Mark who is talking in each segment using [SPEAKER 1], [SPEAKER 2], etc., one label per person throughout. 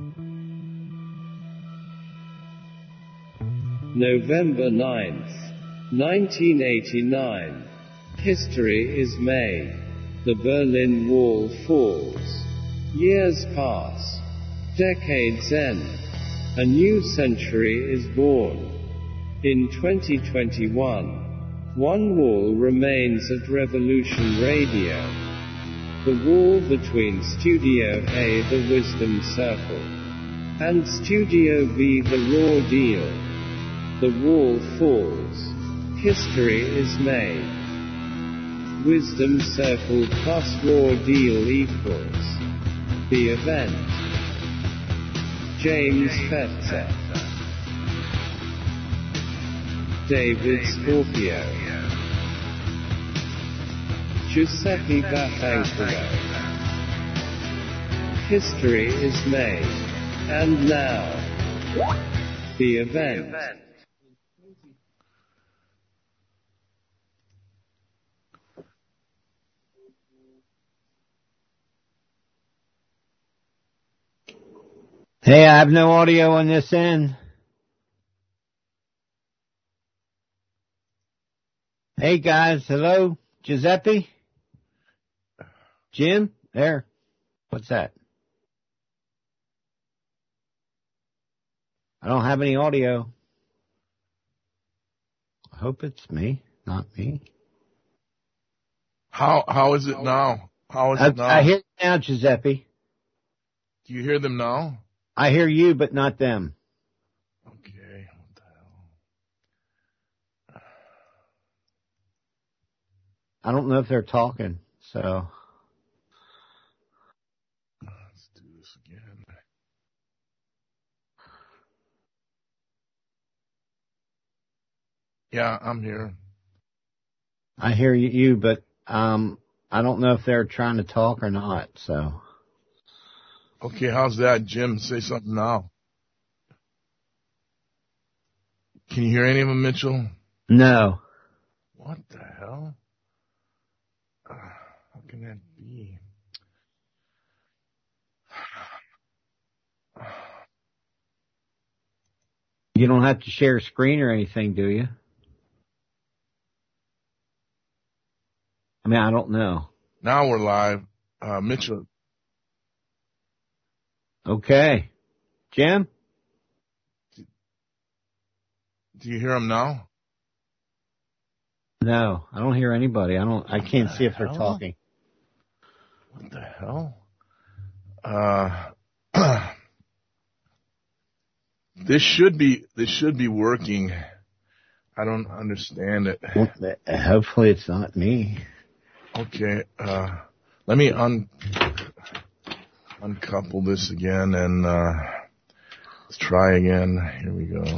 [SPEAKER 1] November 9th, 1989. History is made. The Berlin Wall falls. Years pass. Decades end. A new century is born. In 2021, one wall remains at Revolution Radio. The wall between Studio A, the Wisdom Circle, and Studio B, the Raw Deal. The wall falls. History is made. Wisdom Circle plus Raw Deal equals the event. James Fetzer, David Scorpio, Giuseppe Vaffanculo. History is made. And now, the event.
[SPEAKER 2] Hey, I have no audio on this end. Hey guys, hello? Giuseppe? Jim? There. What's that? I don't have any audio. I hope it's me, not me.
[SPEAKER 3] How is it now? How is it now?
[SPEAKER 2] I hear it now, Giuseppe.
[SPEAKER 3] Do you hear them now?
[SPEAKER 2] I hear you, but not them.
[SPEAKER 3] Okay, what the hell?
[SPEAKER 2] I don't know if they're talking, so.
[SPEAKER 3] Let's do this again. Yeah, I'm here.
[SPEAKER 2] I hear you, but I don't know if they're trying to talk or not, so.
[SPEAKER 3] Okay, how's that, Jim? Say something now. Can you hear any of them, Mitchell?
[SPEAKER 2] No.
[SPEAKER 3] What the hell? How can that be?
[SPEAKER 2] You don't have to share a screen or anything, do you? I mean, I don't know.
[SPEAKER 3] Now we're live. Mitchell.
[SPEAKER 2] Okay. Jim?
[SPEAKER 3] Do you hear them now?
[SPEAKER 2] No, I don't hear anybody. I can't see if they're talking.
[SPEAKER 3] What the hell? This should be working. I don't understand it.
[SPEAKER 2] Well, hopefully it's not me.
[SPEAKER 3] Okay, let me uncouple this again and let's try again. Here we go.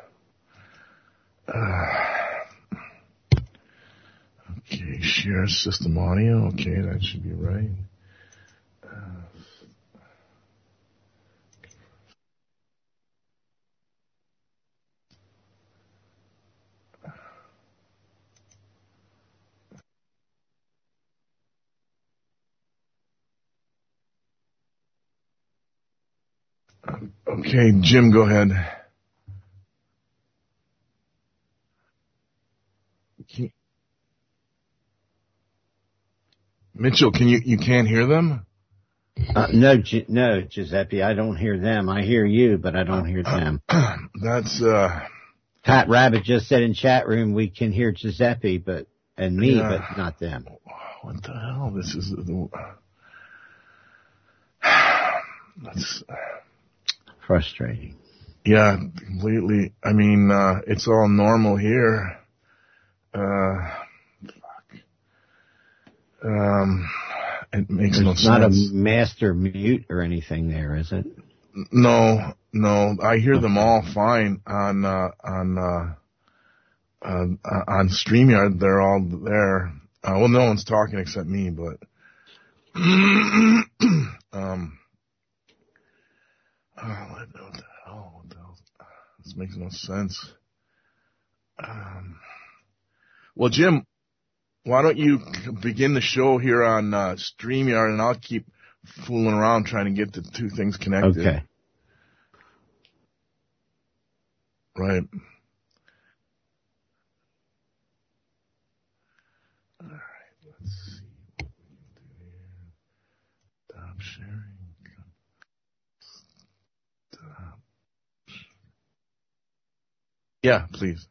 [SPEAKER 3] Okay, share system audio. Okay, that should be right. Okay, Jim, go ahead. Mitchell, you can't hear them?
[SPEAKER 2] No, Giuseppe, I don't hear them. I hear you, but I don't hear them.
[SPEAKER 3] That's,
[SPEAKER 2] Pat Rabbit just said in chat room we can hear Giuseppe, and me, but not them.
[SPEAKER 3] What the hell? This is that's
[SPEAKER 2] frustrating.
[SPEAKER 3] Yeah, completely. I mean, it's all normal here. It makes no sense.
[SPEAKER 2] It's not a master mute or anything there, is it?
[SPEAKER 3] No. I hear them all fine on StreamYard. They're all there. Well, no one's talking except me, but what the hell? This makes no sense. Well, Jim, why don't you begin the show here on StreamYard, and I'll keep fooling around trying to get the two things connected.
[SPEAKER 2] Okay.
[SPEAKER 3] Right. All right. Let's see what we can do here. Stop sharing. Stop. Yeah, please.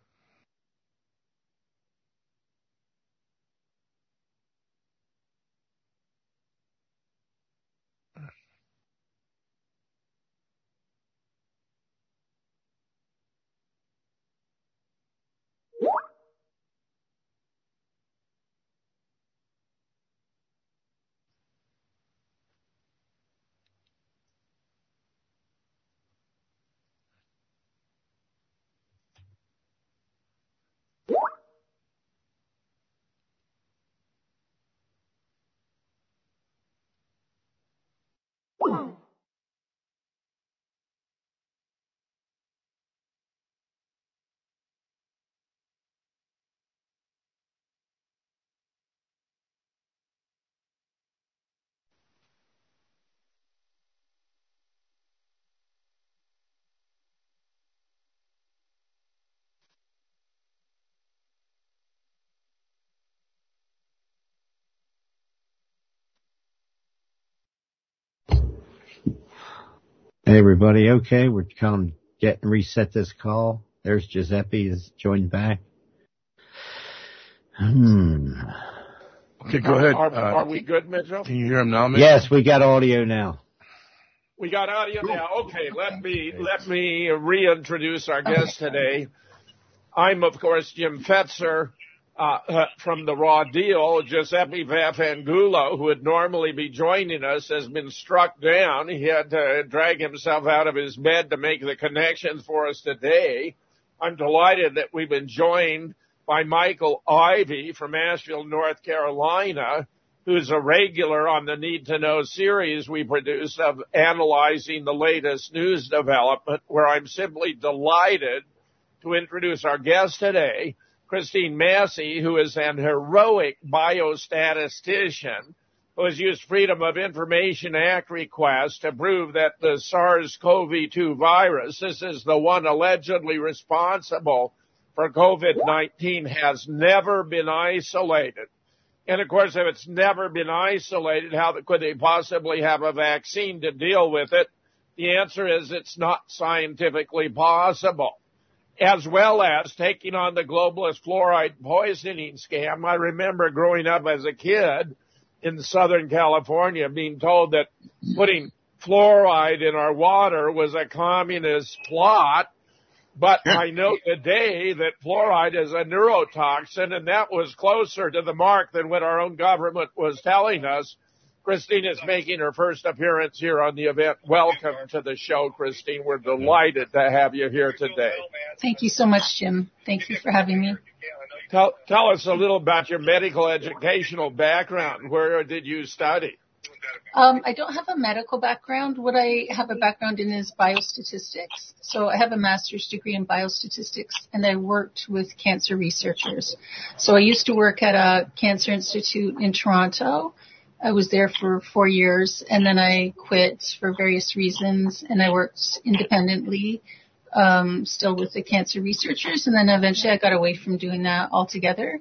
[SPEAKER 2] Hey, everybody. Okay, we're come get and reset this call. There's Giuseppe is joined back.
[SPEAKER 3] Okay, go ahead.
[SPEAKER 4] Are we good, Mitchell?
[SPEAKER 3] Can you hear him now, Mitch?
[SPEAKER 2] Yes, we got audio now.
[SPEAKER 4] We got audio now. Okay, let me reintroduce our guest today. I'm, of course, Jim Fetzer from The Raw Deal. Giuseppe Vaffangulo, who would normally be joining us, has been struck down. He had to drag himself out of his bed to make the connection for us today. I'm delighted that we've been joined by Michael Ivey from Asheville, North Carolina, who's a regular on the Need to Know series we produce of analyzing the latest news development, where I'm simply delighted to introduce our guest today, Christine Massey, who is an heroic biostatistician who has used Freedom of Information Act requests to prove that the SARS-CoV-2 virus, this is the one allegedly responsible for COVID-19, has never been isolated. And, of course, if it's never been isolated, how could they possibly have a vaccine to deal with it? The answer is it's not scientifically possible. As well as taking on the globalist fluoride poisoning scam. I remember growing up as a kid in Southern California being told that putting fluoride in our water was a communist plot. But I know today that fluoride is a neurotoxin, and that was closer to the mark than what our own government was telling us. Christine is making her first appearance here on the event. Welcome to the show, Christine. We're delighted to have you here today.
[SPEAKER 5] Thank you so much, Jim. Thank you for having me.
[SPEAKER 4] Tell us a little about your medical educational background. Where did you study?
[SPEAKER 5] I don't have a medical background. What I have a background in is biostatistics. So I have a master's degree in biostatistics, and I worked with cancer researchers. So I used to work at a cancer institute in Toronto. I was there for 4 years, and then I quit for various reasons, and I worked independently, still with the cancer researchers, and then eventually I got away from doing that altogether.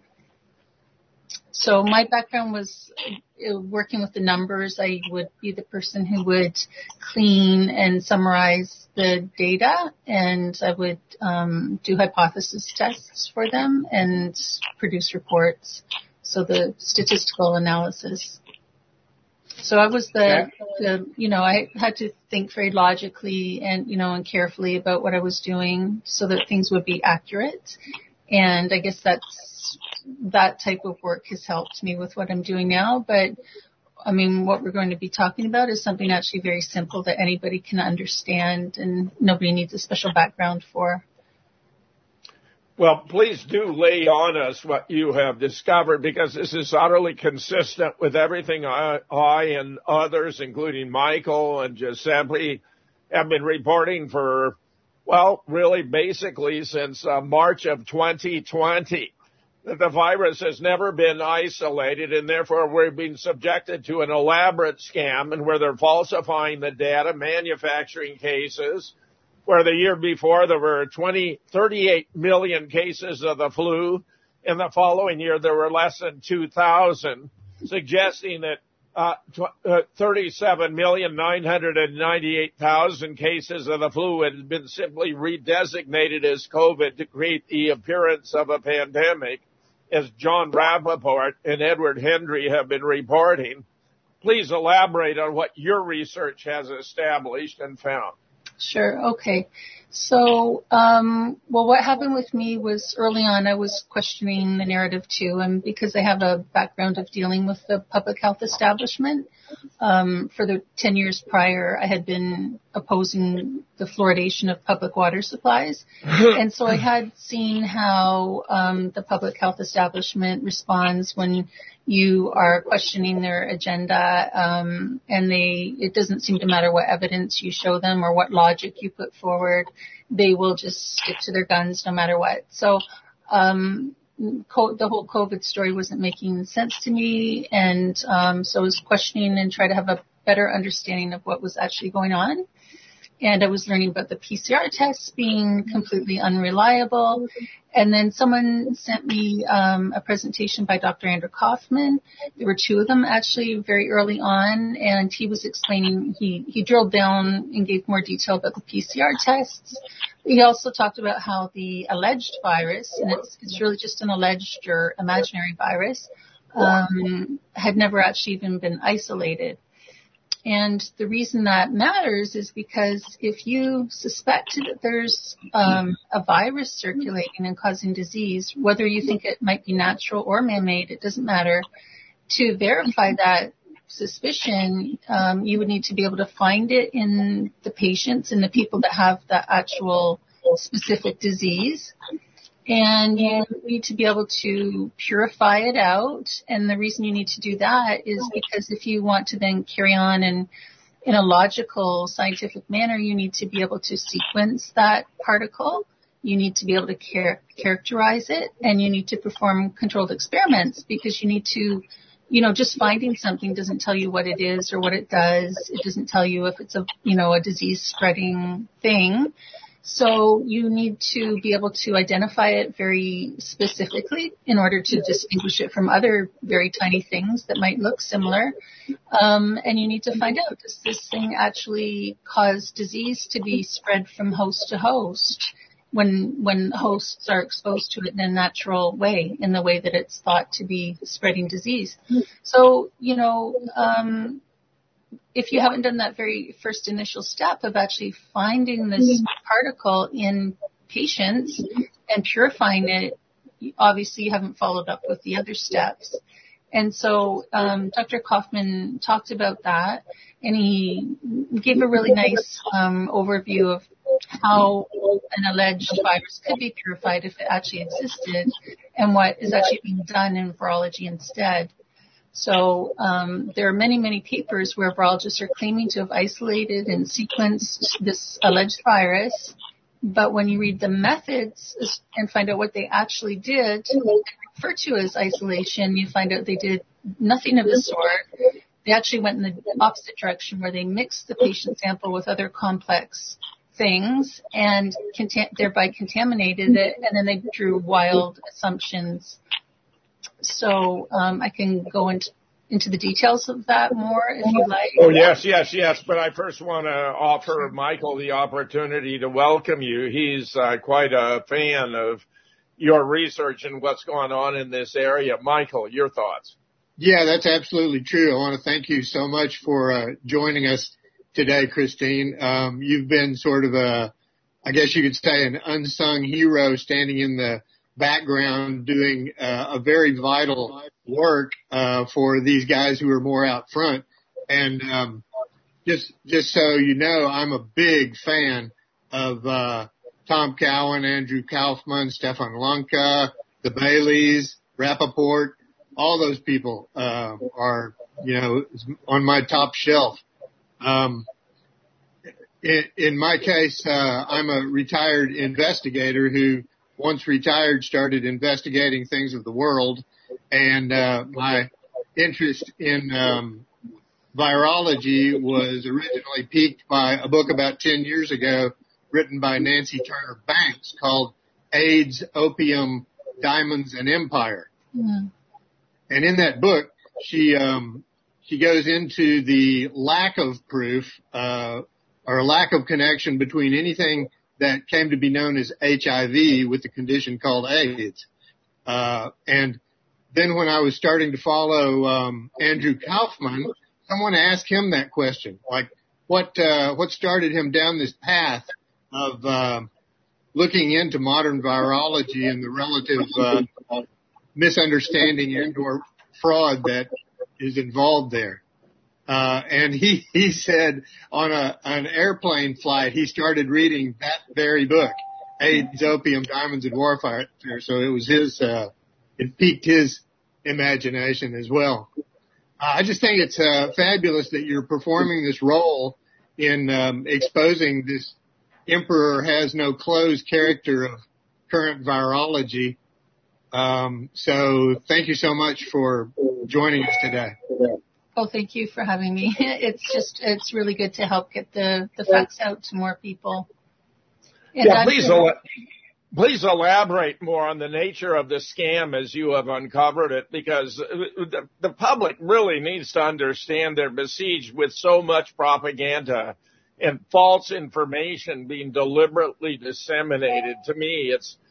[SPEAKER 5] So my background was working with the numbers. I would be the person who would clean and summarize the data, and I would do hypothesis tests for them and produce reports. So the statistical analysis. So I was I had to think very logically and, and carefully about what I was doing so that things would be accurate. And I guess that type of work has helped me with what I'm doing now. But I mean, what we're going to be talking about is something actually very simple that anybody can understand and nobody needs a special background for.
[SPEAKER 4] Well, please do lay on us what you have discovered, because this is utterly consistent with everything I and others, including Michael and Giuseppe, have been reporting for, well, really basically since March of 2020. That the virus has never been isolated, and therefore we're being subjected to an elaborate scam, and where they're falsifying the data, manufacturing cases, where the year before there were 38 million cases of the flu. In the following year, there were less than 2,000, suggesting that 37,998,000 cases of the flu had been simply redesignated as COVID to create the appearance of a pandemic, as John Rappaport and Edward Hendry have been reporting. Please elaborate on what your research has established and found.
[SPEAKER 5] Sure. Okay. So, what happened with me was early on I was questioning the narrative too, and because I have a background of dealing with the public health establishment, for the 10 years prior, I had been opposing the fluoridation of public water supplies. And so I had seen how the public health establishment responds when you are questioning their agenda, and it doesn't seem to matter what evidence you show them or what logic you put forward. They will just stick to their guns no matter what. So the whole COVID story wasn't making sense to me, and so I was questioning and trying to have a better understanding of what was actually going on. And I was learning about the PCR tests being completely unreliable. And then someone sent me a presentation by Dr. Andrew Kaufman. There were two of them actually very early on, and he was explaining, he drilled down and gave more detail about the PCR tests. He also talked about how the alleged virus, and it's really just an alleged or imaginary virus, had never actually even been isolated. And the reason that matters is because if you suspect that there's a virus circulating and causing disease, whether you think it might be natural or man-made, it doesn't matter. To verify that suspicion, you would need to be able to find it in the patients and the people that have the actual specific disease. And you need to be able to purify it out. And the reason you need to do that is because if you want to then carry on in a logical, scientific manner, you need to be able to sequence that particle. You need to be able to characterize it, and you need to perform controlled experiments, because you need to, just finding something doesn't tell you what it is or what it does. It doesn't tell you if it's a disease spreading thing. So you need to be able to identify it very specifically in order to distinguish it from other very tiny things that might look similar. And you need to find out, does this thing actually cause disease to be spread from host to host when hosts are exposed to it in a natural way, in the way that it's thought to be spreading disease? So, if you haven't done that very first initial step of actually finding this particle in patients and purifying it, obviously you haven't followed up with the other steps. And so Dr. Kaufman talked about that, and he gave a really nice overview of how an alleged virus could be purified if it actually existed, and what is actually being done in virology instead. So there are many, many papers where virologists are claiming to have isolated and sequenced this alleged virus. But when you read the methods and find out what they actually did, refer to as isolation, you find out they did nothing of the sort. They actually went in the opposite direction, where they mixed the patient sample with other complex things and thereby contaminated it, and then they drew wild assumptions. So I can go into the details of that more if you like.
[SPEAKER 4] Oh, yes. But I first want to offer Michael the opportunity to welcome you. He's quite a fan of your research and what's going on in this area. Michael, your thoughts?
[SPEAKER 6] Yeah, that's absolutely true. I want to thank you so much for joining us today, Christine. You've been sort of I guess you could say, an unsung hero standing in the background doing a very vital work for these guys who are more out front. And just so you know, I'm a big fan of Tom Cowan, Andrew Kaufman, Stefan Lanka, the Baileys, Rappaport. All those people are on my top shelf. In my case, I'm a retired investigator who, once retired, started investigating things of the world, and my interest in virology was originally piqued by a book about 10 years ago written by Nancy Turner Banks called AIDS, Opium, Diamonds, and Empire. Mm-hmm. And in that book, she goes into the lack of proof, or lack of connection between anything that came to be known as HIV with the condition called AIDS. And then when I was starting to follow, Andrew Kaufman, someone asked him that question, like, what started him down this path of, looking into modern virology and the relative, misunderstanding and or fraud that is involved there. And he said on an airplane flight, he started reading that very book, AIDS, Opium, Diamonds, and Warfare. So it was it piqued his imagination as well. I just think it's fabulous that you're performing this role in exposing this emperor has no clothes character of current virology. So thank you so much for joining us today.
[SPEAKER 5] Oh, thank you for having me. It's really good to help get the facts out to more people. And
[SPEAKER 4] yeah, please elaborate more on the nature of the scam as you have uncovered it, because the public really needs to understand they're besieged with so much propaganda and false information being deliberately disseminated. To me,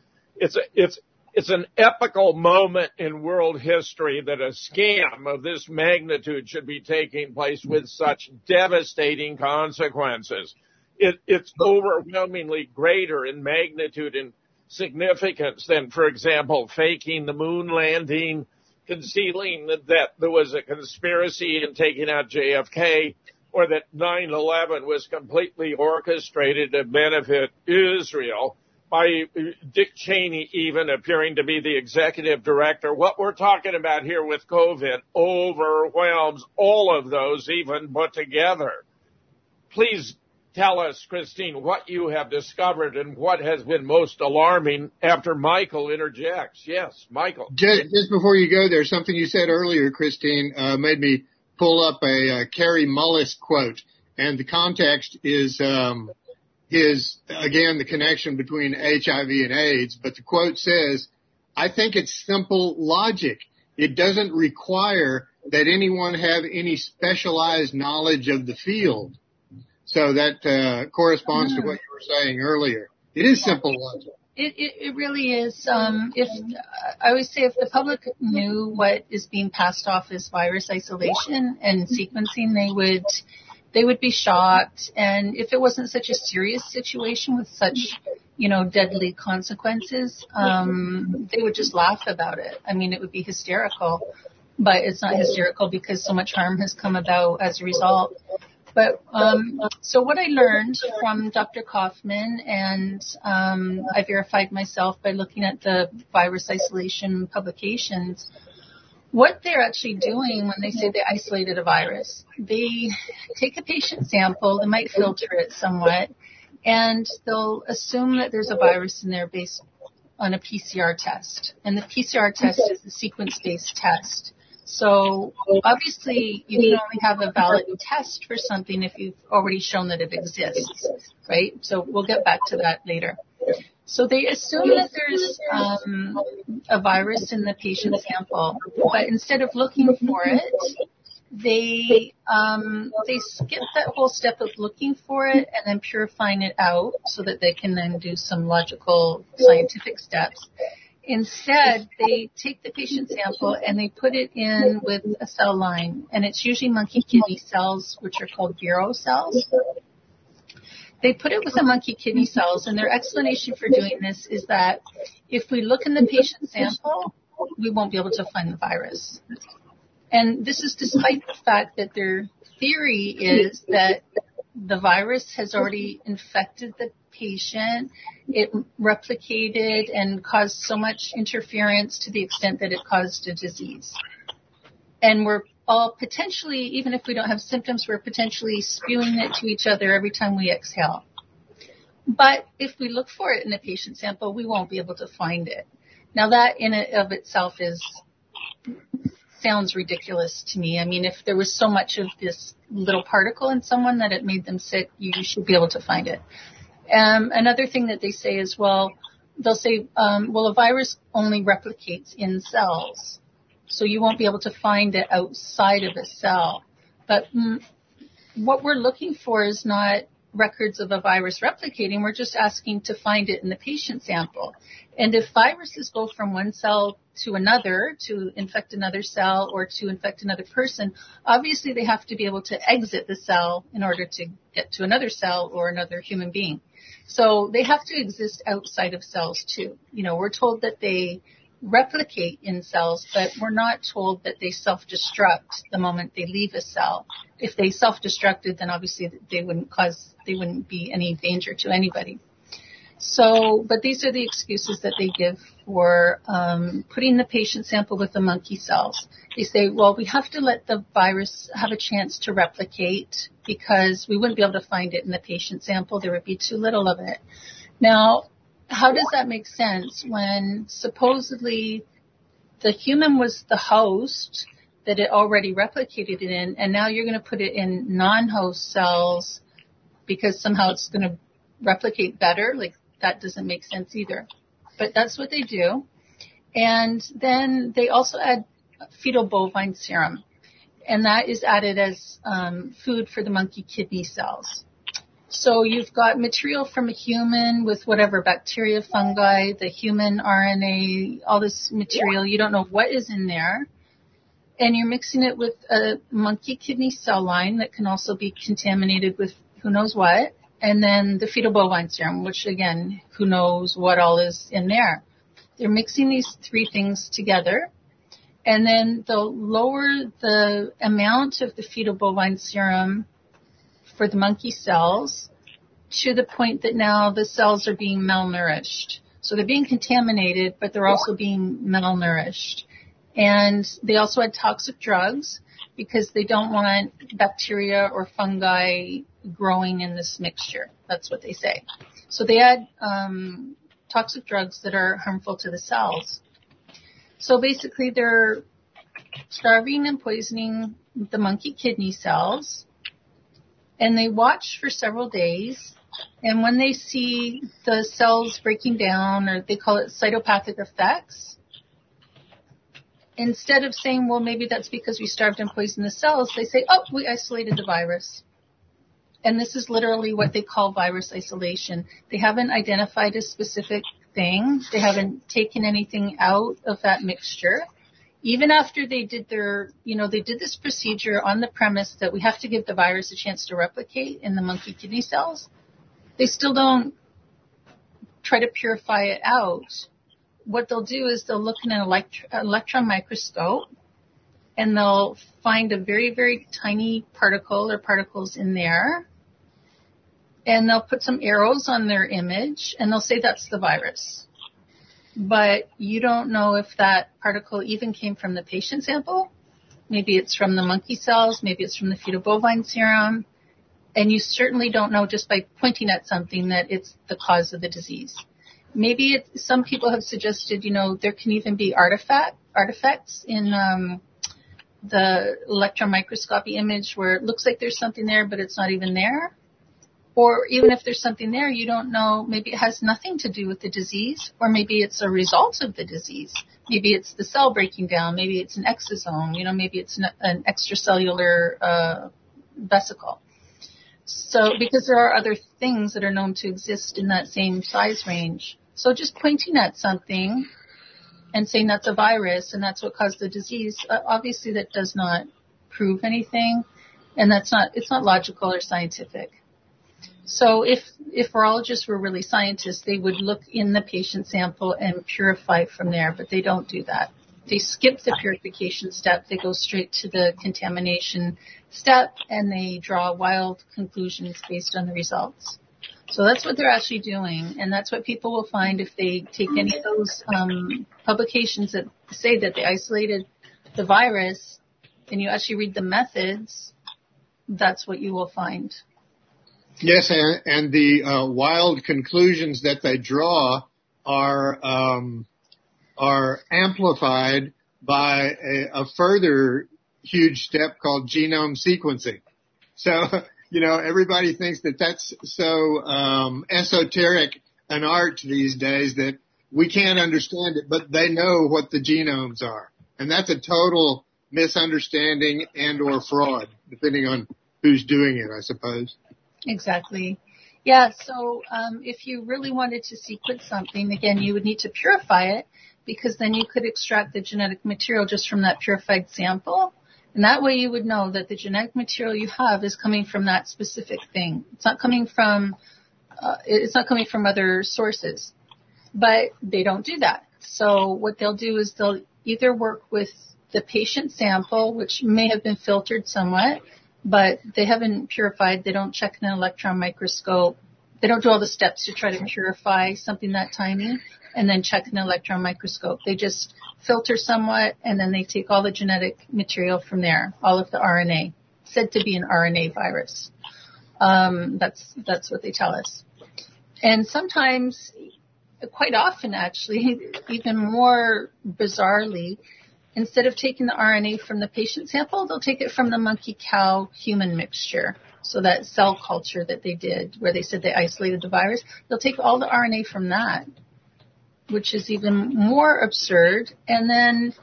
[SPEAKER 4] it's an epical moment in world history that a scam of this magnitude should be taking place with such devastating consequences. It's overwhelmingly greater in magnitude and significance than, for example, faking the moon landing, concealing that there was a conspiracy in taking out JFK, or that 9/11 was completely orchestrated to benefit Israel, by Dick Cheney even appearing to be the executive director. What we're talking about here with COVID overwhelms all of those even put together. Please tell us, Christine, what you have discovered and what has been most alarming after Michael interjects. Yes, Michael.
[SPEAKER 6] Just before you go there, something you said earlier, Christine, made me pull up a Carrie Mullis quote. And the context is again, the connection between HIV and AIDS. But the quote says, I think it's simple logic. It doesn't require that anyone have any specialized knowledge of the field. So that corresponds to what you were saying earlier. It is simple logic.
[SPEAKER 5] It really is. I always say if the public knew what is being passed off as virus isolation and sequencing, they would be shocked. And if it wasn't such a serious situation with such, deadly consequences, they would just laugh about it. I mean, it would be hysterical, but it's not hysterical because so much harm has come about as a result. But so what I learned from Dr. Kaufman, and I verified myself by looking at the virus isolation publications, what they're actually doing when they say they isolated a virus, they take a patient sample, they might filter it somewhat, and they'll assume that there's a virus in there based on a PCR test. And the PCR test is a sequence-based test. So obviously you can only have a valid test for something if you've already shown that it exists, right? So we'll get back to that later. So they assume that there's a virus in the patient sample, but instead of looking for it, they skip that whole step of looking for it and then purifying it out so that they can then do some logical scientific steps. Instead, they take the patient sample and they put it in with a cell line, and it's usually monkey kidney cells, which are called Vero cells. They put it with the monkey kidney cells, and their explanation for doing this is that if we look in the patient sample, we won't be able to find the virus. And this is despite the fact that their theory is that the virus has already infected the patient, it replicated and caused so much interference to the extent that it caused a disease. And we're all potentially, even if we don't have symptoms, we're potentially spewing it to each other every time we exhale. But if we look for it in a patient sample, we won't be able to find it. Now that in and of itself sounds ridiculous to me. I mean, if there was so much of this little particle in someone that it made them sick, you should be able to find it. Another thing that they say is, they'll say, a virus only replicates in cells, so you won't be able to find it outside of a cell. But what we're looking for is not records of a virus replicating. We're just asking to find it in the patient sample. And if viruses go from one cell to another to infect another cell or to infect another person, obviously they have to be able to exit the cell in order to get to another cell or another human being. So they have to exist outside of cells too. We're told that they replicate in cells, but we're not told that they self-destruct the moment they leave a cell. If they self-destructed, then obviously they wouldn't be any danger to anybody. So, but these are the excuses that they give for putting the patient sample with the monkey cells. They say, we have to let the virus have a chance to replicate because we wouldn't be able to find it in the patient sample. There would be too little of it. Now, how does that make sense when supposedly the human was the host that it already replicated it in, and now you're going to put it in non-host cells because somehow it's going to replicate better? Like, that doesn't make sense either. But that's what they do. And then they also add fetal bovine serum, and that is added as food for the monkey kidney cells. So you've got material from a human with whatever bacteria, fungi, the human RNA, all this material. You don't know what is in there. And you're mixing it with a monkey kidney cell line that can also be contaminated with who knows what. And then the fetal bovine serum, which again, who knows what all is in there. They're mixing these three things together. And then they'll lower the amount of the fetal bovine serum for the monkey cells to the point that now the cells are being malnourished. So they're being contaminated, but they're also being malnourished. And they also add toxic drugs because they don't want bacteria or fungi growing in this mixture. That's what they say. So they add toxic drugs that are harmful to the cells. So basically they're starving and poisoning the monkey kidney cells. And they watch for several days, and when they see the cells breaking down, or they call it cytopathic effects, instead of saying, maybe that's because we starved and poisoned the cells, they say, we isolated the virus. And this is literally what they call virus isolation. They haven't identified a specific thing. They haven't taken anything out of that mixture. Even after they did they did this procedure on the premise that we have to give the virus a chance to replicate in the monkey kidney cells, they still don't try to purify it out. What they'll do is they'll look in an electron microscope, and they'll find a very, very tiny particle or particles in there, and they'll put some arrows on their image, and they'll say that's the virus. But you don't know if that particle even came from the patient sample. Maybe it's from the monkey cells. Maybe it's from the fetal bovine serum. And you certainly don't know just by pointing at something that it's the cause of the disease. Maybe some people have suggested, there can even be artifacts in the electron microscopy image where it looks like there's something there, but it's not even there. Or even if there's something there, you don't know, maybe it has nothing to do with the disease, or maybe it's a result of the disease. Maybe it's the cell breaking down. Maybe it's an exosome. Maybe it's an extracellular vesicle. So, because there are other things that are known to exist in that same size range. So just pointing at something and saying that's a virus and that's what caused the disease, obviously that does not prove anything, and it's not logical or scientific. So if virologists were really scientists, they would look in the patient sample and purify from there, but they don't do that. They skip the purification step. They go straight to the contamination step, and they draw wild conclusions based on the results. So that's what they're actually doing, and that's what people will find if they take any of those publications that say that they isolated the virus, and you actually read the methods, that's what you will find.
[SPEAKER 6] Yes, and the wild conclusions that they draw are amplified by a further huge step called genome sequencing. So everybody thinks that that's so esoteric an art these days that we can't understand it, but they know what the genomes are. And that's a total misunderstanding and or fraud, depending on who's doing it, I suppose.
[SPEAKER 5] Exactly. Yeah, so if you really wanted to sequence something, again, you would need to purify it, because then you could extract the genetic material just from that purified sample. And that way you would know that the genetic material you have is coming from that specific thing. It's not coming from other sources. But they don't do that. So what they'll do is they'll either work with the patient sample, which may have been filtered somewhat, but they haven't purified. They don't check in an electron microscope. They don't do all the steps to try to purify something that tiny and then check in an electron microscope. They just filter somewhat, and then they take all the genetic material from there, all of the RNA, said to be an RNA virus. That's what they tell us. And sometimes, quite often actually, even more bizarrely, instead of taking the RNA from the patient sample, they'll take it from the monkey-cow-human mixture. So that cell culture that they did, where they said they isolated the virus, they'll take all the RNA from that, which is even more absurd. And then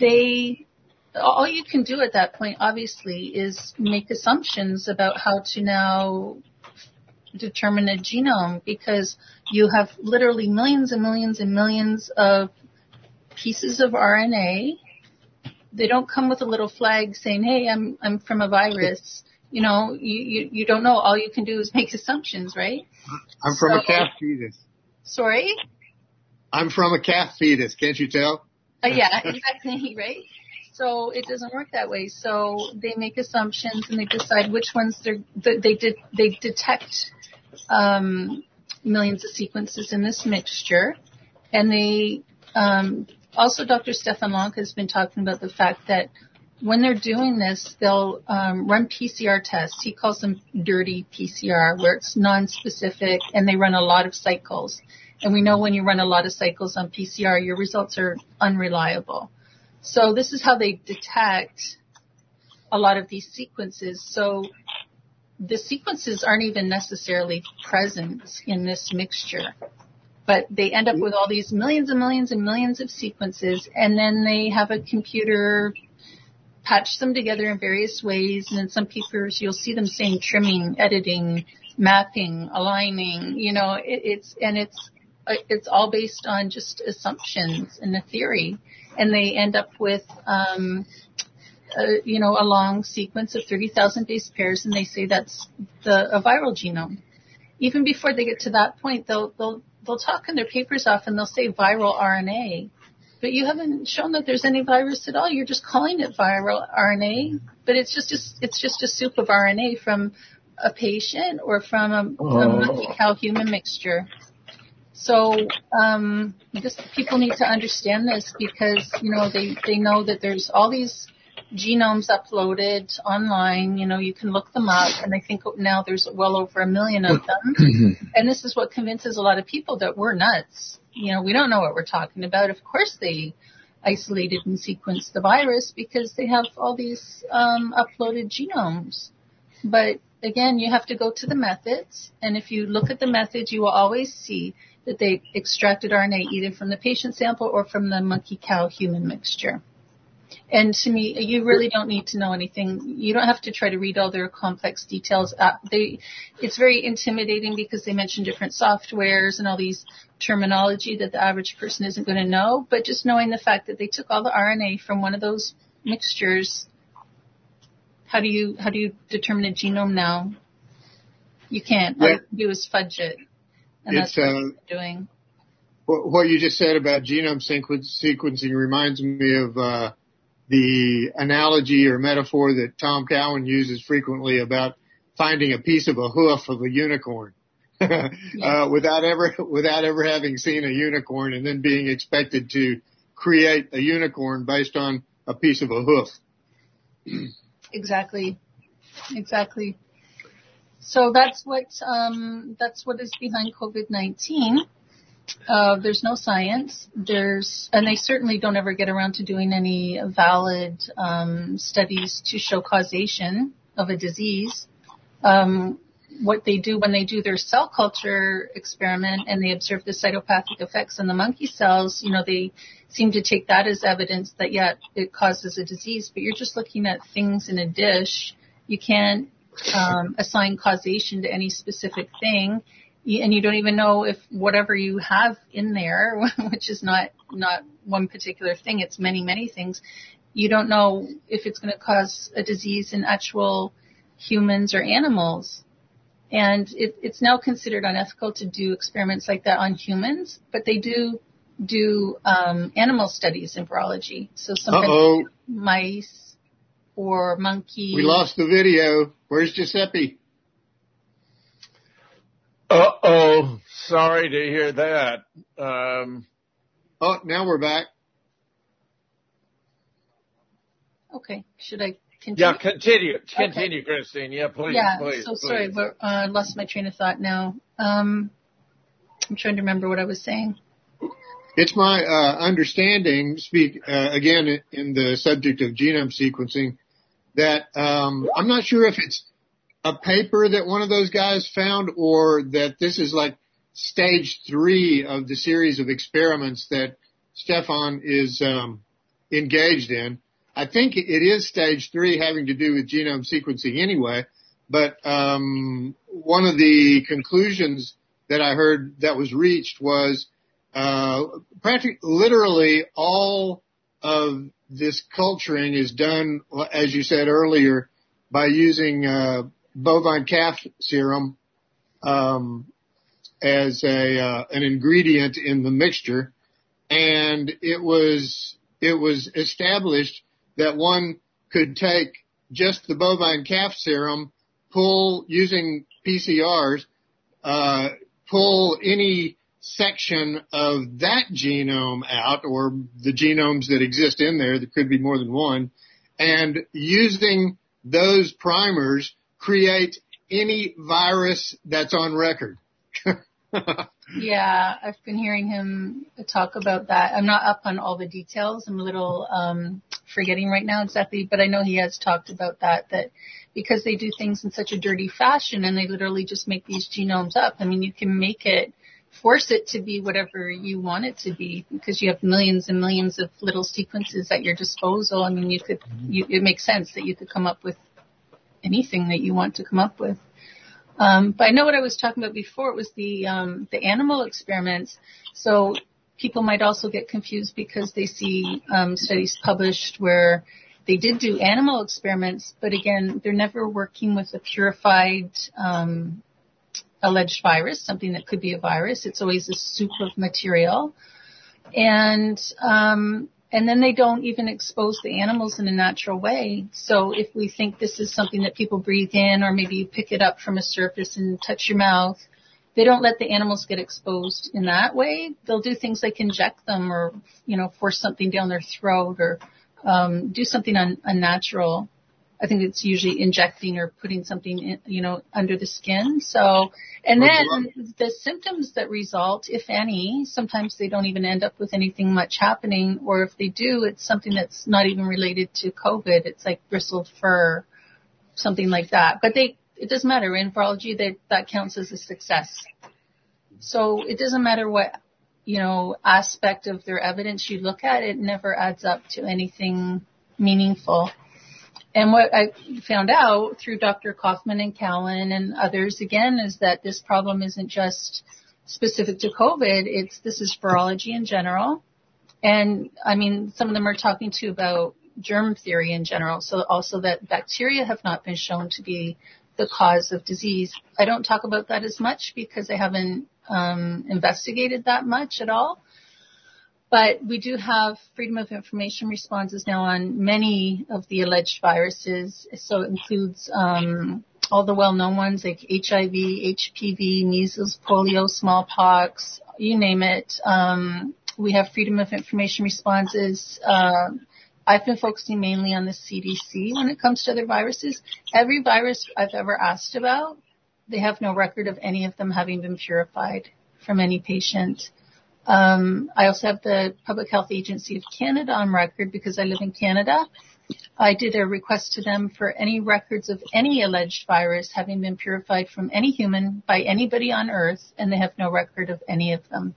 [SPEAKER 5] all you can do at that point, obviously, is make assumptions about how to now determine a genome, because you have literally millions and millions and millions of pieces of RNA. They don't come with a little flag saying, hey, I'm from a virus. You don't know. All you can do is make assumptions, right?
[SPEAKER 6] I'm from a calf fetus.
[SPEAKER 5] Sorry?
[SPEAKER 6] I'm from a calf fetus. Can't you tell?
[SPEAKER 5] Yeah, exactly, right? So it doesn't work that way. So they make assumptions and they decide which ones they detect millions of sequences in this mixture. And they also, Dr. Stefan Lanka has been talking about the fact that when they're doing this, they'll run PCR tests. He calls them dirty PCR, where it's non-specific, and they run a lot of cycles. And we know when you run a lot of cycles on PCR, your results are unreliable. So this is how they detect a lot of these sequences. So the sequences aren't even necessarily present in this mixture, but they end up with all these millions and millions and millions of sequences, and then they have a computer patch them together in various ways. And in some papers, you'll see them saying trimming, editing, mapping, aligning. It's all based on just assumptions and a theory, and they end up with a long sequence of 30,000 base pairs, and they say that's a viral genome. Even before they get to that point, they'll talk in their papers often. They'll say viral RNA, but you haven't shown that there's any virus at all. You're just calling it viral RNA, but it's just a soup of RNA from a patient or from a monkey-cow-human mixture. So people need to understand this, because they know that there's all these genomes uploaded online. You can look them up, and I think now there's well over 1 million of them. And this is what convinces a lot of people that we're nuts. We don't know what we're talking about. Of course they isolated and sequenced the virus because they have all these uploaded genomes. But again, you have to go to the methods, and if you look at the methods, you will always see that they extracted RNA either from the patient sample or from the monkey-cow-human mixture. And to me, you really don't need to know anything. You don't have to try to read all their complex details. It's very intimidating because they mention different softwares and all these terminology that the average person isn't going to know. But just knowing the fact that they took all the RNA from one of those mixtures, how do you determine a genome now? You can't. All you can do is fudge it. And that's what they're doing.
[SPEAKER 6] What you just said about genome sequencing reminds me of the analogy or metaphor that Tom Cowan uses frequently about finding a piece of a hoof of a unicorn without ever having seen a unicorn, and then being expected to create a unicorn based on a piece of a hoof.
[SPEAKER 5] Exactly. So that's what is behind COVID-19. There's no science. And they certainly don't ever get around to doing any valid studies to show causation of a disease. what they do when they do their cell culture experiment and they observe the cytopathic effects on the monkey cells, they seem to take that as evidence that, yeah, it causes a disease, but you're just looking at things in a dish. You can't assign causation to any specific thing, and you don't even know if whatever you have in there, which is not one particular thing, it's many, many things, you don't know if it's going to cause a disease in actual humans or animals. And it's now considered unethical to do experiments like that on humans, but they do animal studies in virology. So sometimes mice or monkeys.
[SPEAKER 6] We lost the video. Where's Giuseppe?
[SPEAKER 4] Sorry to hear that.
[SPEAKER 6] Now we're back.
[SPEAKER 5] Okay. Should I continue?
[SPEAKER 4] Yeah, continue, Christine. Yeah, please.
[SPEAKER 5] Yeah,
[SPEAKER 4] please,
[SPEAKER 5] so
[SPEAKER 4] please.
[SPEAKER 5] sorry, but I lost my train of thought now. I'm trying to remember what I was saying.
[SPEAKER 6] It's my understanding, again in the subject of genome sequencing, that I'm not sure if it's a paper that one of those guys found or that this is like stage 3 of the series of experiments that Stefan is engaged in. I think it is stage 3 having to do with genome sequencing anyway, but one of the conclusions that I heard that was reached was practically literally all of this culturing is done, as you said earlier, by using bovine calf serum as an ingredient in the mixture, and it was established that one could take just the bovine calf serum, pull using PCRs, pull any section of that genome out, or the genomes that exist in there, there could be more than one, and using those primers create any virus that's on record.
[SPEAKER 5] Yeah, I've been hearing him talk about that. I'm not up on all the details. I'm a little forgetting right now exactly, but I know he has talked about that because they do things in such a dirty fashion and they literally just make these genomes up. I mean, you can force it to be whatever you want it to be because you have millions and millions of little sequences at your disposal. I mean, it makes sense that you could come up with anything that you want to come up with. But I know what I was talking about before. It was the animal experiments. So people might also get confused because they see studies published where they did do animal experiments, but again, they're never working with a purified alleged virus, something that could be a virus. It's always a soup of material. And then they don't even expose the animals in a natural way. So if we think this is something that people breathe in, or maybe you pick it up from a surface and touch your mouth, they don't let the animals get exposed in that way. They'll do things like inject them or, force something down their throat or do something unnatural. I think it's usually injecting or putting something, under the skin. So, and then the symptoms that result, if any, sometimes they don't even end up with anything much happening, or if they do, it's something that's not even related to COVID. It's like bristled fur, something like that. But it doesn't matter. In virology, that counts as a success. So it doesn't matter what, aspect of their evidence you look at, it never adds up to anything meaningful. And what I found out through Dr. Kaufman and Callan and others, again, is that this problem isn't just specific to COVID. This is virology in general. And, I mean, some of them are talking too about germ theory in general. So also that bacteria have not been shown to be the cause of disease. I don't talk about that as much because I haven't investigated that much at all. But we do have Freedom of Information responses now on many of the alleged viruses. So it includes all the well-known ones like HIV, HPV, measles, polio, smallpox, you name it. We have Freedom of Information responses. I've been focusing mainly on the CDC when it comes to other viruses. Every virus I've ever asked about, they have no record of any of them having been purified from any patient. I also have the Public Health Agency of Canada on record because I live in Canada. I did a request to them for any records of any alleged virus having been purified from any human by anybody on Earth, and they have no record of any of them.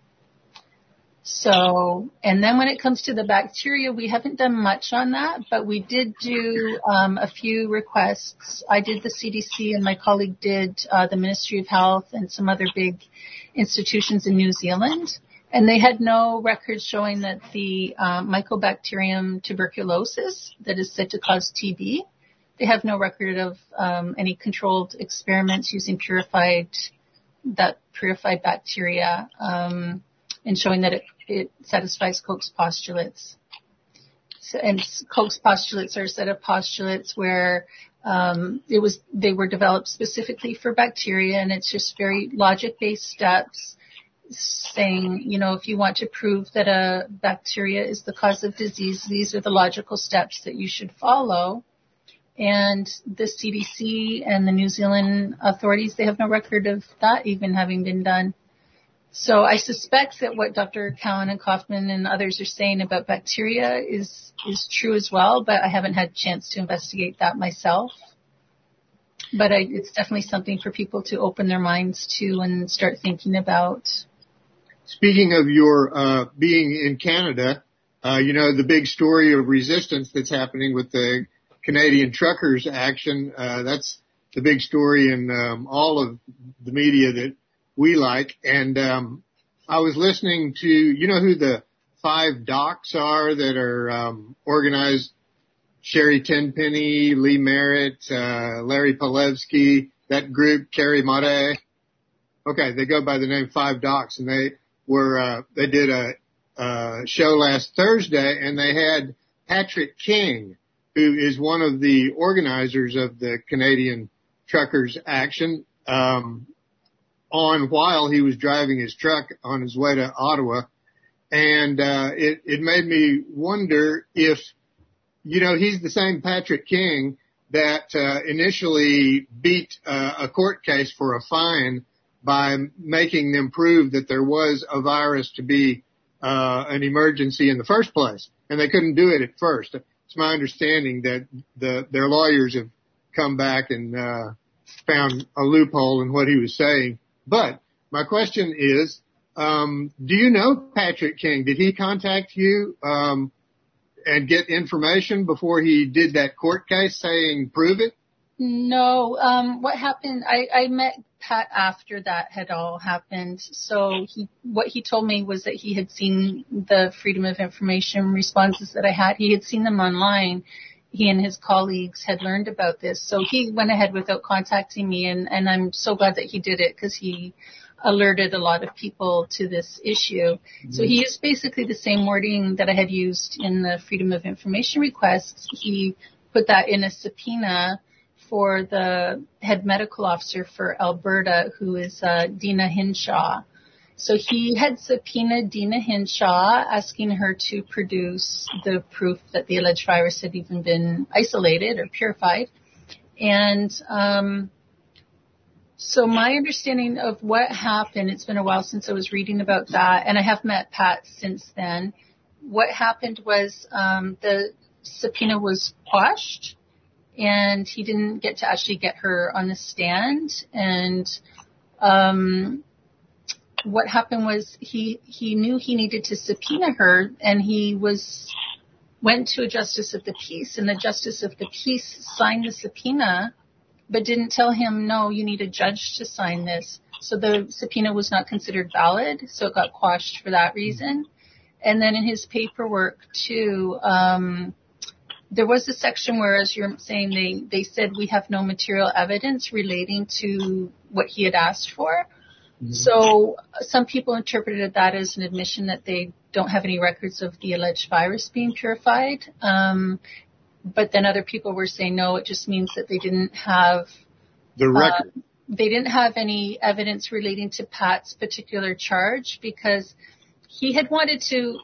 [SPEAKER 5] So, and then when it comes to the bacteria, we haven't done much on that, but we did do a few requests. I did the CDC, and my colleague did the Ministry of Health and some other big institutions in New Zealand. And they had no records showing that the Mycobacterium tuberculosis that is said to cause TB, they have no record of any controlled experiments using purified bacteria and showing that it satisfies Koch's postulates. So, and Koch's postulates are a set of postulates where they were developed specifically for bacteria, and it's just very logic-based steps saying, you know, if you want to prove that a bacteria is the cause of disease, these are the logical steps that you should follow. And the CDC and the New Zealand authorities, they have no record of that even having been done. So I suspect that what Dr. Cowan and Kaufman and others are saying about bacteria is true as well, but I haven't had a chance to investigate that myself. But it's definitely something for people to open their minds to and start thinking about.
[SPEAKER 6] Speaking of your being in Canada, you know, the big story of resistance that's happening with the Canadian truckers action, that's the big story in all of the media that we like. And I was listening to, you know who the 5 docs are that are organized? Sherry Tenpenny, Lee Merritt, Larry Palevsky, that group, Carrie Mate. Okay, they go by the name 5 Docs, and they did a show last Thursday, and they had Patrick King, who is one of the organizers of the Canadian Truckers Action, on while he was driving his truck on his way to Ottawa. And it made me wonder if, you know, he's the same Patrick King that initially beat a court case for a fine by making them prove that there was a virus to be an emergency in the first place. And they couldn't do it at first. It's my understanding that their lawyers have come back and found a loophole in what he was saying. But my question is, do you know Patrick King? Did he contact you and get information before he did that court case saying prove it?
[SPEAKER 5] No. What happened, I met Pat after that had all happened. So what he told me was that he had seen the Freedom of Information responses that I had. He had seen them online. He and his colleagues had learned about this. So he went ahead without contacting me, and I'm so glad that he did it because he alerted a lot of people to this issue. Mm-hmm. So he used basically the same wording that I had used in the Freedom of Information requests. He put that in a subpoena for the head medical officer for Alberta, who is Dina Hinshaw. So he had subpoenaed Dina Hinshaw, asking her to produce the proof that the alleged virus had even been isolated or purified. And so my understanding of what happened, it's been a while since I was reading about that, and I have met Pat since then. What happened was the subpoena was quashed, and he didn't get to actually get her on the stand. And what happened was he knew he needed to subpoena her, and he went to a justice of the peace, and the justice of the peace signed the subpoena, but didn't tell him, no, you need a judge to sign this. So the subpoena was not considered valid, so it got quashed for that reason. And then in his paperwork too, there was a section where, as you're saying, they said we have no material evidence relating to what he had asked for. Mm-hmm. So some people interpreted that as an admission that they don't have any records of the alleged virus being purified. But then other people were saying, no, it just means that they didn't have
[SPEAKER 6] the record.
[SPEAKER 5] They didn't have any evidence relating to Pat's particular charge, because he had wanted to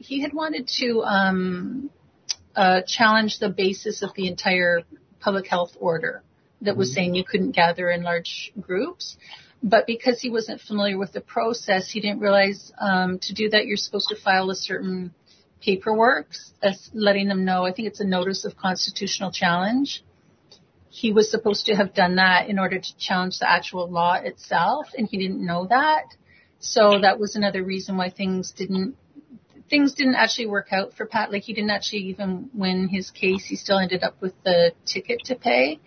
[SPEAKER 5] challenge the basis of the entire public health order that was saying you couldn't gather in large groups. But because he wasn't familiar with the process, he didn't realize to do that you're supposed to file a certain paperwork, as letting them know, I think it's a notice of constitutional challenge. He was supposed to have done that in order to challenge the actual law itself, and he didn't know that. So that was another reason why things didn't actually work out for Pat. Like, he didn't actually even win his case. He still ended up with the ticket to pay.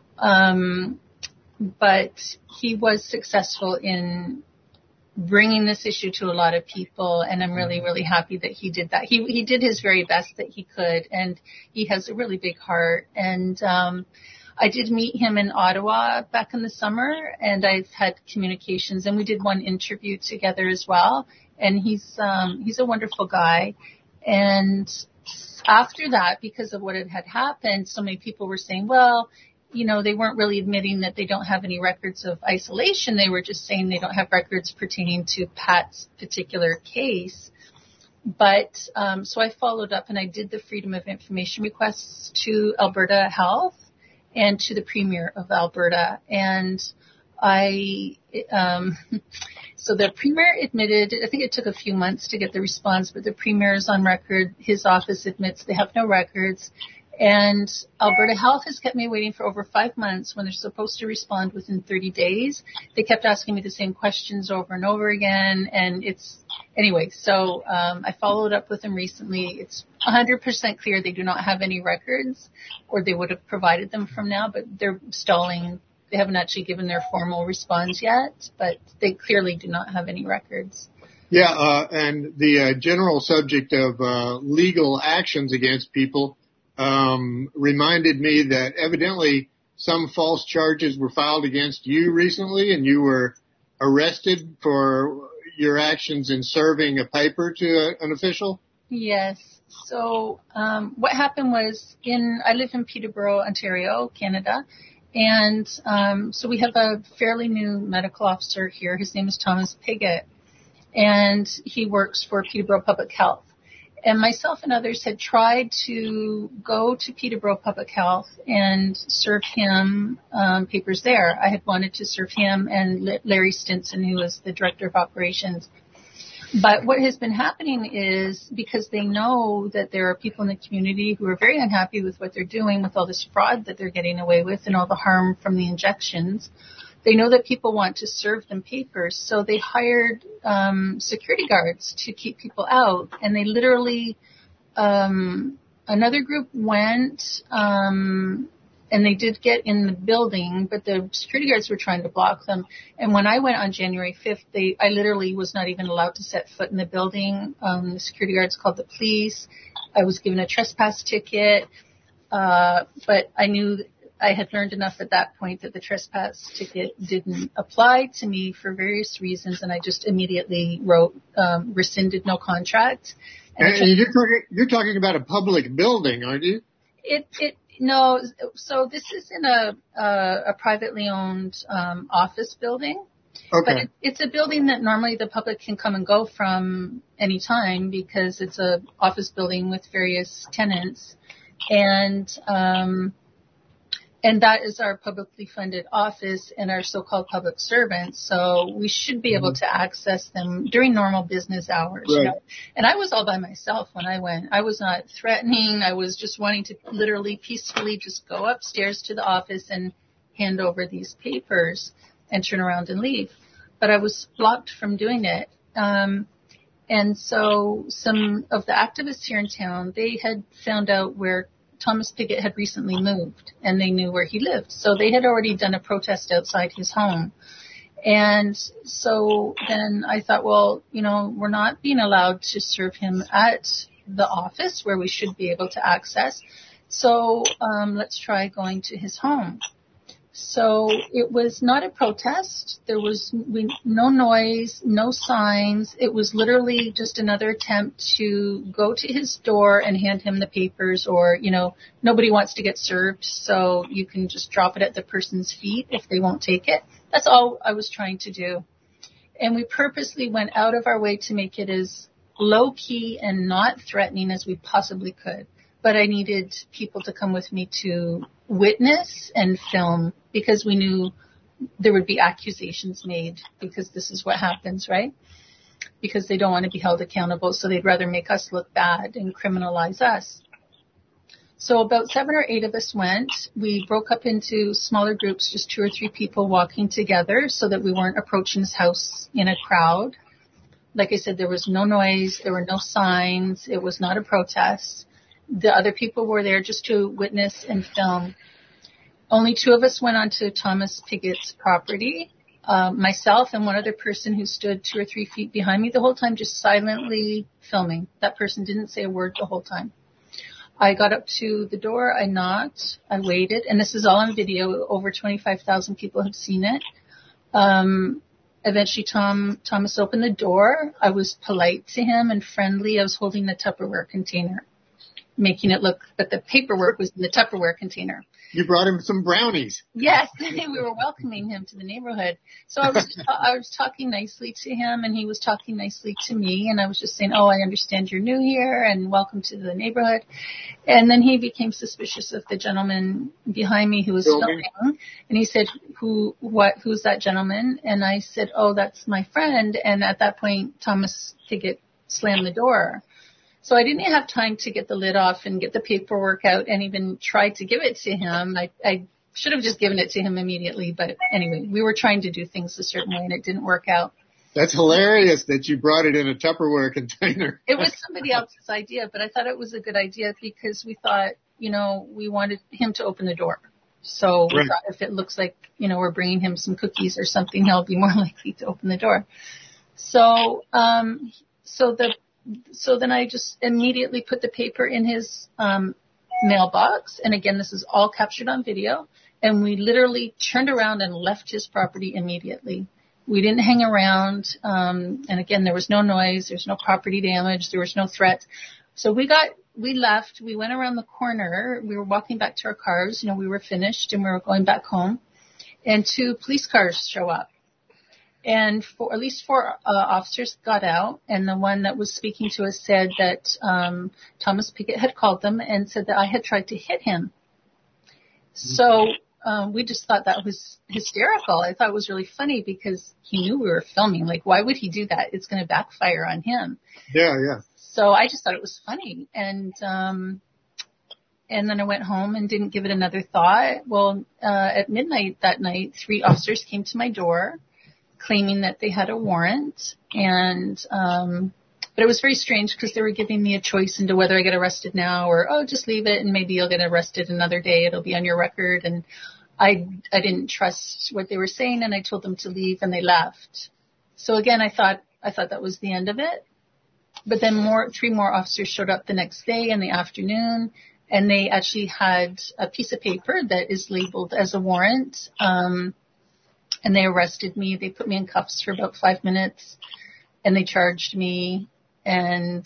[SPEAKER 5] But he was successful in bringing this issue to a lot of people, and I'm really, really happy that he did that. He did his very best that he could, and he has a really big heart. And I did meet him in Ottawa back in the summer, and I've had communications, and we did one interview together as well. And he's a wonderful guy. And after that, because of what had happened, so many people were saying, well, you know, they weren't really admitting that they don't have any records of isolation. They were just saying they don't have records pertaining to Pat's particular case. But so I followed up, and I did the Freedom of Information requests to Alberta Health and to the Premier of Alberta. And so the Premier admitted, I think it took a few months to get the response, but the Premier is on record. His office admits they have no records. And Alberta Health has kept me waiting for over 5 months when they're supposed to respond within 30 days. They kept asking me the same questions over and over again. And anyway, so I followed up with them recently. It's 100% clear they do not have any records, or they would have provided them from now, but they're stalling. They haven't actually given their formal response yet, but they clearly do not have any records.
[SPEAKER 6] Yeah, and the general subject of legal actions against people reminded me that evidently some false charges were filed against you recently, and you were arrested for your actions in serving a paper to an official?
[SPEAKER 5] Yes. So what happened was, I live in Peterborough, Ontario, Canada, and so we have a fairly new medical officer here. His name is Thomas Pigott, and he works for Peterborough Public Health. And myself and others had tried to go to Peterborough Public Health and serve him papers there. I had wanted to serve him and Larry Stinson, who was the director of operations. But what has been happening is, because they know that there are people in the community who are very unhappy with what they're doing, with all this fraud that they're getting away with and all the harm from the injections, they know that people want to serve them papers. So they hired security guards to keep people out. And they literally, another group went, and they did get in the building, but the security guards were trying to block them. And when I went on January 5th, I literally was not even allowed to set foot in the building. The security guards called the police. I was given a trespass ticket. But I knew I had learned enough at that point that the trespass ticket didn't apply to me for various reasons. And I just immediately wrote, rescinded no contract.
[SPEAKER 6] And you're talking about a public building, aren't you?
[SPEAKER 5] No, so this is in a privately owned office building. Okay. But it's a building that normally the public can come and go from any time, because it's a office building with various tenants. And that is our publicly funded office and our so-called public servants. So we should be able to access them during normal business hours. Right. You know? And I was all by myself when I went. I was not threatening. I was just wanting to literally peacefully just go upstairs to the office and hand over these papers and turn around and leave. But I was blocked from doing it. And so some of the activists here in town, they had found out where Thomas Pigott had recently moved, and they knew where he lived. So they had already done a protest outside his home. And so then I thought, well, you know, we're not being allowed to serve him at the office where we should be able to access. So let's try going to his home. So it was not a protest. There was no noise, no signs. It was literally just another attempt to go to his door and hand him the papers, or, you know, nobody wants to get served, so you can just drop it at the person's feet if they won't take it. That's all I was trying to do. And we purposely went out of our way to make it as low-key and not threatening as we possibly could. But I needed people to come with me to witness and film, because we knew there would be accusations made, because this is what happens, right? because they don't want to be held accountable. So they'd rather make us look bad and criminalize us. So about 7 or 8 of us went. We broke up into smaller groups, just 2 or 3 people walking together so that we weren't approaching his house in a crowd. Like I said, there was no noise. There were no signs. It was not a protest. The other people were there just to witness and film. Only 2 of us went onto Thomas Pigot's property. Myself and one other person who stood 2 or 3 feet behind me the whole time, just silently filming. That person didn't say a word the whole time. I got up to the door, I knocked, I waited, and this is all on video. Over 25,000 people have seen it. Eventually Thomas opened the door. I was polite to him and friendly. I was holding the Tupperware container, making it look, but the paperwork was in the Tupperware container.
[SPEAKER 6] You brought him some brownies.
[SPEAKER 5] Yes, we were welcoming him to the neighborhood. So I was talking nicely to him, and he was talking nicely to me, and I was just saying, oh, I understand you're new here, and welcome to the neighborhood. And then he became suspicious of the gentleman behind me who was filming, and he said, who's that gentleman? And I said, oh, that's my friend. And at that point, Thomas Pigot slammed the door. So I didn't have time to get the lid off and get the paperwork out and even try to give it to him. I should have just given it to him immediately. But anyway, we were trying to do things a certain way and it didn't work out.
[SPEAKER 6] That's hilarious that you brought it in a Tupperware container.
[SPEAKER 5] It was somebody else's idea, but I thought it was a good idea because we thought, we wanted him to open the door. So we thought if it looks like, we're bringing him some cookies or something, he'll be more likely to open the door. So then I just immediately put the paper in his mailbox. And again, this is all captured on video. And we literally turned around and left his property immediately. We didn't hang around. And again, there was no noise. There's no property damage. There was no threat. So we left. We went around the corner. We were walking back to our cars. We were finished and we were going back home. And 2 police cars show up. And at least 4 officers got out, and the one that was speaking to us said that Thomas Pigot had called them and said that I had tried to hit him. So we just thought that was hysterical. I thought it was really funny because he knew we were filming. Like, why would he do that? It's going to backfire on him.
[SPEAKER 6] Yeah.
[SPEAKER 5] So I just thought it was funny. And then I went home and didn't give it another thought. Well, at midnight that night, 3 officers came to my door, claiming that they had a warrant, but it was very strange because they were giving me a choice into whether I get arrested now or, just leave it and maybe you'll get arrested another day. It'll be on your record. And I didn't trust what they were saying and I told them to leave and they left. So again, I thought that was the end of it. But then 3 more officers showed up the next day in the afternoon and they actually had a piece of paper that is labeled as a warrant. And they arrested me. They put me in cuffs for about 5 minutes and they charged me. And,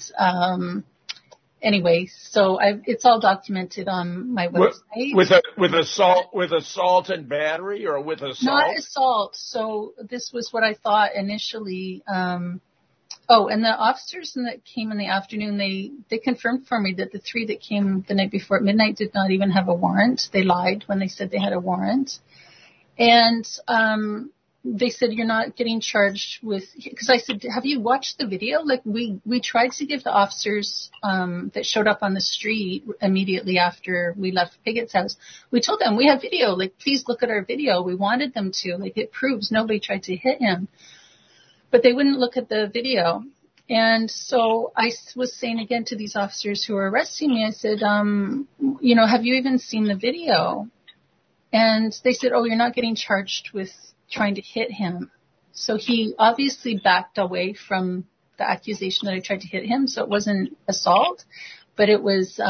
[SPEAKER 5] anyway, so it's all documented on my website.
[SPEAKER 4] With assault and battery or with assault?
[SPEAKER 5] Not assault. So this was what I thought initially. And the officers that came in the afternoon, they confirmed for me that the 3 that came the night before at midnight did not even have a warrant. They lied when they said they had a warrant. And they said, you're not getting charged with, because I said, have you watched the video? Like we tried to give the officers that showed up on the street immediately after we left Pigot's house. We told them we have video, like please look at our video. We wanted them to, like it proves nobody tried to hit him, but they wouldn't look at the video. And so I was saying again to these officers who were arresting me, I said, have you even seen the video? And they said, you're not getting charged with trying to hit him. So he obviously backed away from the accusation that I tried to hit him. So it wasn't assault, but it was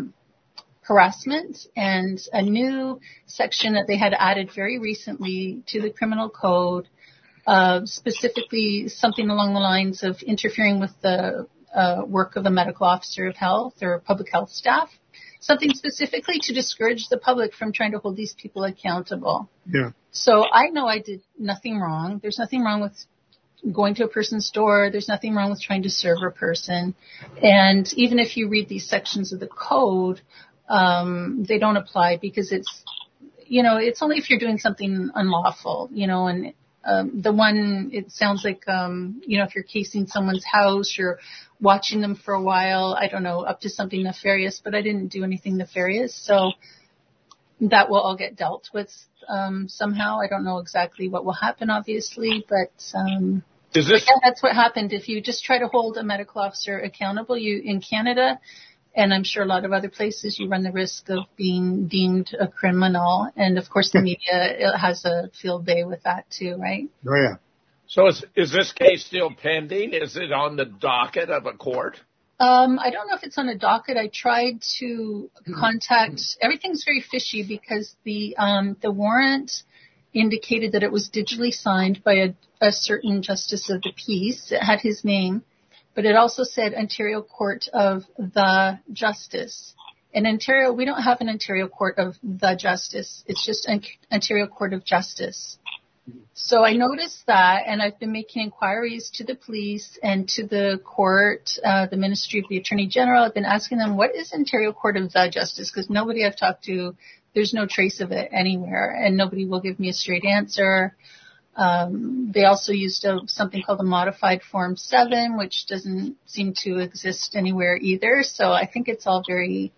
[SPEAKER 5] harassment and a new section that they had added very recently to the criminal code, specifically something along the lines of interfering with the work of a medical officer of health or public health staff. Something specifically to discourage the public from trying to hold these people accountable.
[SPEAKER 6] Yeah.
[SPEAKER 5] So I know I did nothing wrong. There's nothing wrong with going to a person's door. There's nothing wrong with trying to serve a person. And even if you read these sections of the code, they don't apply because it's only if you're doing something unlawful, and The one, it sounds like, if you're casing someone's house, you're watching them for a while, I don't know, up to something nefarious, but I didn't do anything nefarious. So that will all get dealt with, somehow. I don't know exactly what will happen, obviously, but, that's what happened. If you just try to hold a medical officer accountable, in Canada, and I'm sure a lot of other places, you run the risk of being deemed a criminal. And of course the media has a field day with that too, right?
[SPEAKER 6] Oh yeah.
[SPEAKER 4] So is this case still pending? Is it on the docket of a court?
[SPEAKER 5] I don't know if it's on a docket. I tried to contact, everything's very fishy because the warrant indicated that it was digitally signed by a certain justice of the peace. It had his name. But it also said Ontario Court of the Justice. In Ontario, we don't have an Ontario Court of the Justice. It's just Ontario Court of Justice. So I noticed that, and I've been making inquiries to the police and to the court, the Ministry of the Attorney General. I've been asking them, what is Ontario Court of the Justice? Because nobody I've talked to, there's no trace of it anywhere, and nobody will give me a straight answer. They also used something called a modified Form 7, which doesn't seem to exist anywhere either. So I think it's all very,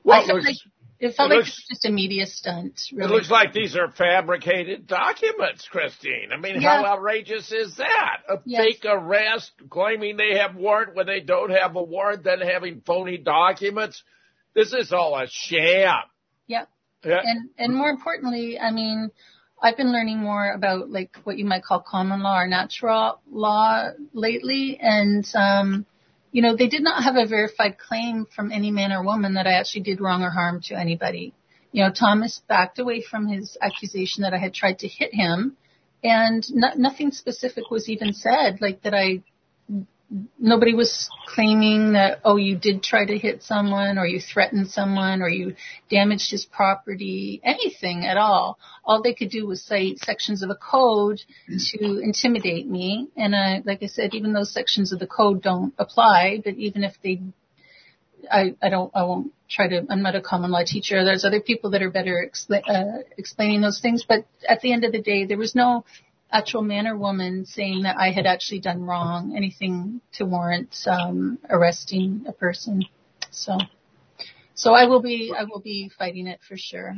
[SPEAKER 5] it felt like it was just a media stunt. Really.
[SPEAKER 4] It looks like these are fabricated documents, Christine. I mean, How outrageous is that? Fake arrest, claiming they have warrant when they don't have a warrant, then having phony documents. This is all a sham.
[SPEAKER 5] Yep. Yeah. And more importantly, I mean, I've been learning more about like what you might call common law or natural law lately. And, they did not have a verified claim from any man or woman that I actually did wrong or harm to anybody. Thomas backed away from his accusation that I had tried to hit him, and nothing specific was even said, like that nobody was claiming that, you did try to hit someone or you threatened someone or you damaged his property, anything at all. All they could do was cite sections of a code to intimidate me. And like I said, even those sections of the code don't apply, but even if they, I won't try to, I'm not a common law teacher. There's other people that are better explaining those things. But at the end of the day, there was no actual man or woman saying that I had actually done wrong, anything to warrant arresting a person. So I will be fighting it for sure.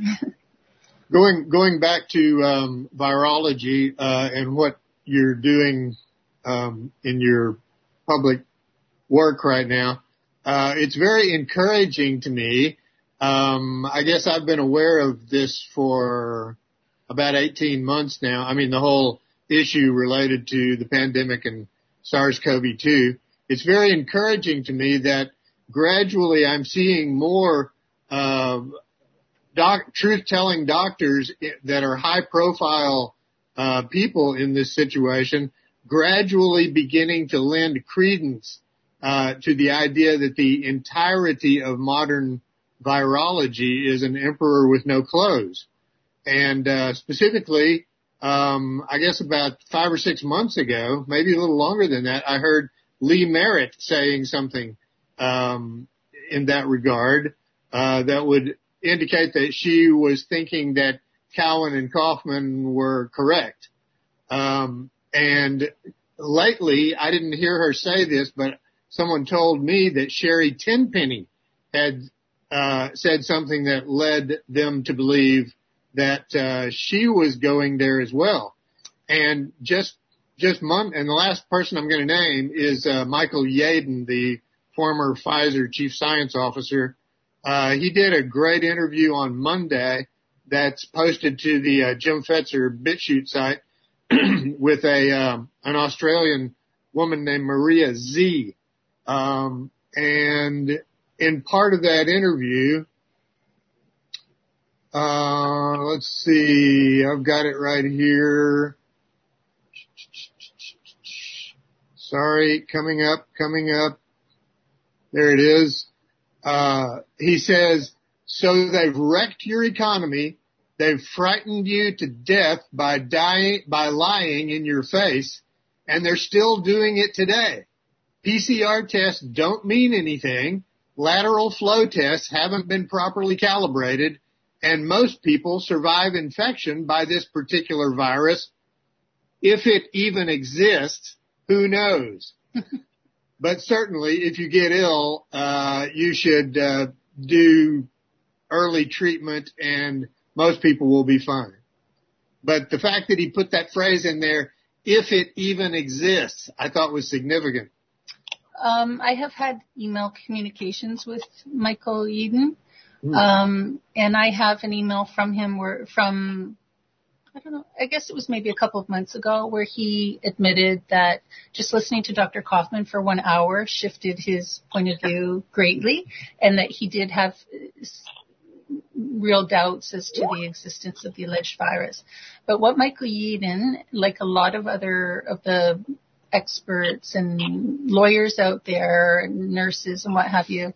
[SPEAKER 6] Going back to virology and what you're doing in your public work right now, it's very encouraging to me. I guess I've been aware of this for about 18 months now. I mean, the whole issue related to the pandemic and SARS-CoV-2. It's very encouraging to me that gradually I'm seeing more truth-telling doctors that are high-profile people in this situation gradually beginning to lend credence to the idea that the entirety of modern virology is an emperor with no clothes. And specifically, I guess about 5 or 6 months ago, maybe a little longer than that, I heard Lee Merritt saying something in that regard that would indicate that she was thinking that Cowan and Kaufman were correct. And lately, I didn't hear her say this, but someone told me that Sherry Tenpenny had said something that led them to believe that she was going there as well. And and the last person I'm going to name is Michael Yaden, the former Pfizer chief science officer. He did a great interview on Monday that's posted to the Jim Fetzer BitChute site with an Australian woman named Maria Z. And in part of that interview, let's see, I've got it right here. Sorry, coming up. There it is. He says, so they've wrecked your economy. They've frightened you to death by lying in your face, and they're still doing it today. PCR tests don't mean anything. Lateral flow tests haven't been properly calibrated, and most people survive infection by this particular virus if it even exists, who knows? But certainly, if you get ill, you should do early treatment, and most people will be fine. But the fact that he put that phrase in there, if it even exists, I thought was significant.
[SPEAKER 5] I have had email communications with Michael Yeadon, and I have an email from him I don't know, I guess it was maybe a couple of months ago, where he admitted that just listening to Dr. Kaufman for 1 hour shifted his point of view greatly, and that he did have real doubts as to the existence of the alleged virus. But what Michael Yeadon, like a lot of other of the experts and lawyers out there, nurses and what have you,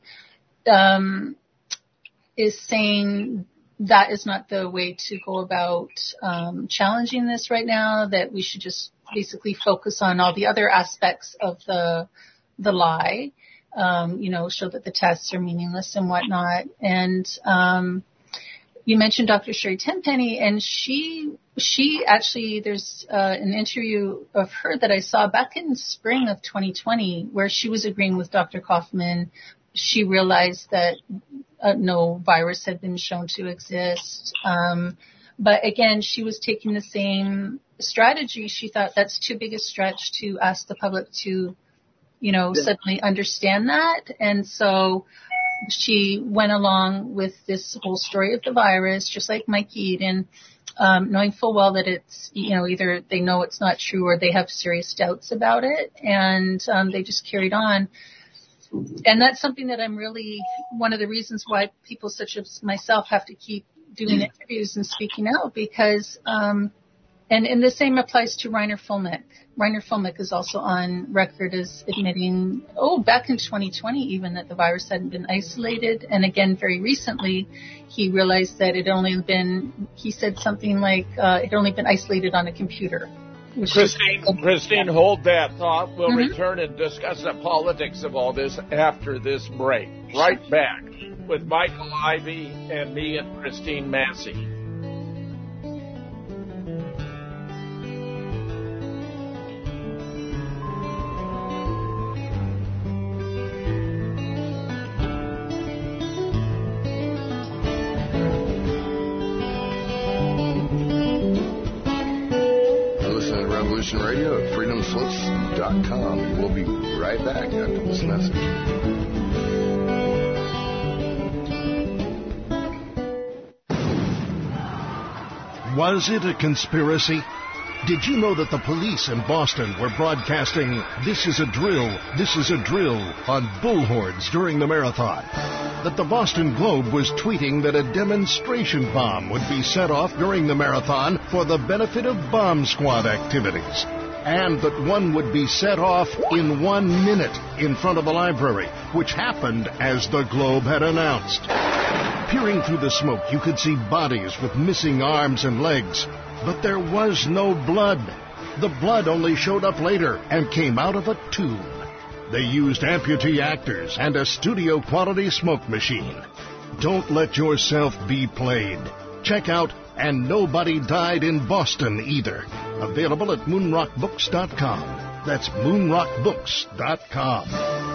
[SPEAKER 5] is saying that is not the way to go about challenging this right now, that we should just basically focus on all the other aspects of the lie, show that the tests are meaningless and whatnot. And you mentioned Dr. Sherry Tenpenny, and she actually, there's an interview of her that I saw back in spring of 2020 where she was agreeing with Dr. Kaufman. She realized that no virus had been shown to exist. But again, she was taking the same strategy. She thought that's too big a stretch to ask the public to, suddenly understand that. And so she went along with this whole story of the virus, just like Mike Yeadon, knowing full well that it's, either they know it's not true or they have serious doubts about it. And they just carried on. And that's something that I'm really, one of the reasons why people such as myself have to keep doing interviews and speaking out, because, and the same applies to Reiner Fuellmich. Reiner Fuellmich is also on record as admitting, back in 2020 even, that the virus hadn't been isolated. And again, very recently, he realized that he said something like, it only been isolated on a computer.
[SPEAKER 4] Christine, hold that thought. We'll return and discuss the politics of all this after this break. Right back with Michael Ivey and me and Christine Massey.
[SPEAKER 7] Radio at freedomslips.com. We'll be right back after this message.
[SPEAKER 8] Was it a conspiracy? Did you know that the police in Boston were broadcasting "This is a drill, this is a drill" on bullhorns during the marathon? That the Boston Globe was tweeting that a demonstration bomb would be set off during the marathon for the benefit of bomb squad activities, and that one would be set off in 1 minute in front of a library, which happened as the Globe had announced. Peering through the smoke, you could see bodies with missing arms and legs, but there was no blood. The blood only showed up later and came out of a tube. They used amputee actors and a studio-quality smoke machine. Don't let yourself be played. Check out And Nobody Died in Boston Either. Available at moonrockbooks.com. That's moonrockbooks.com.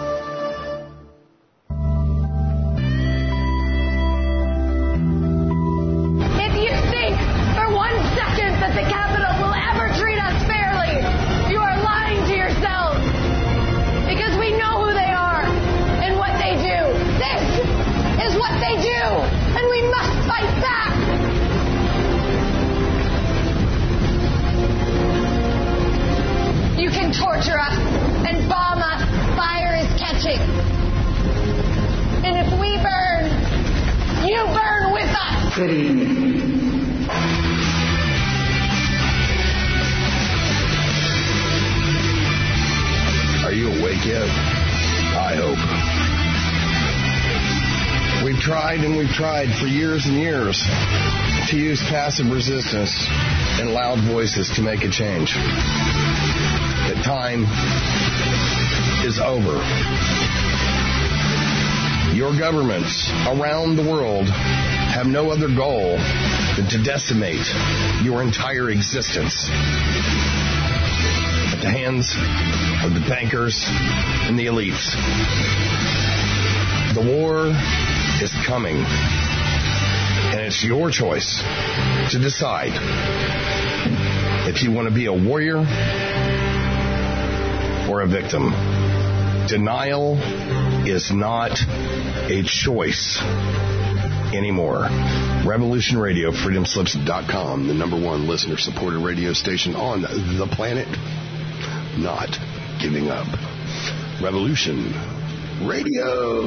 [SPEAKER 9] If you think for 1 second that the Capitol will ever treat us fairly, you are lying to yourselves. Because we know who they are and what they do. This is what they do, and we must fight back. You can torture us and bomb us. Fire is catching. And if we burn, you burn with us.
[SPEAKER 10] Good evening.
[SPEAKER 7] Are you awake yet? I hope. We've tried and we've tried for years and years to use passive resistance and loud voices to make a change. The time is over. Your governments around the world have no other goal than to decimate your entire existence. the hands of the bankers and the elites. The war is coming, and it's your choice to decide if you want to be a warrior or a victim. Denial is not a choice anymore. Revolution Radio, freedomslips.com, the number one listener-supported radio station on the planet. Not giving up. Revolution Radio.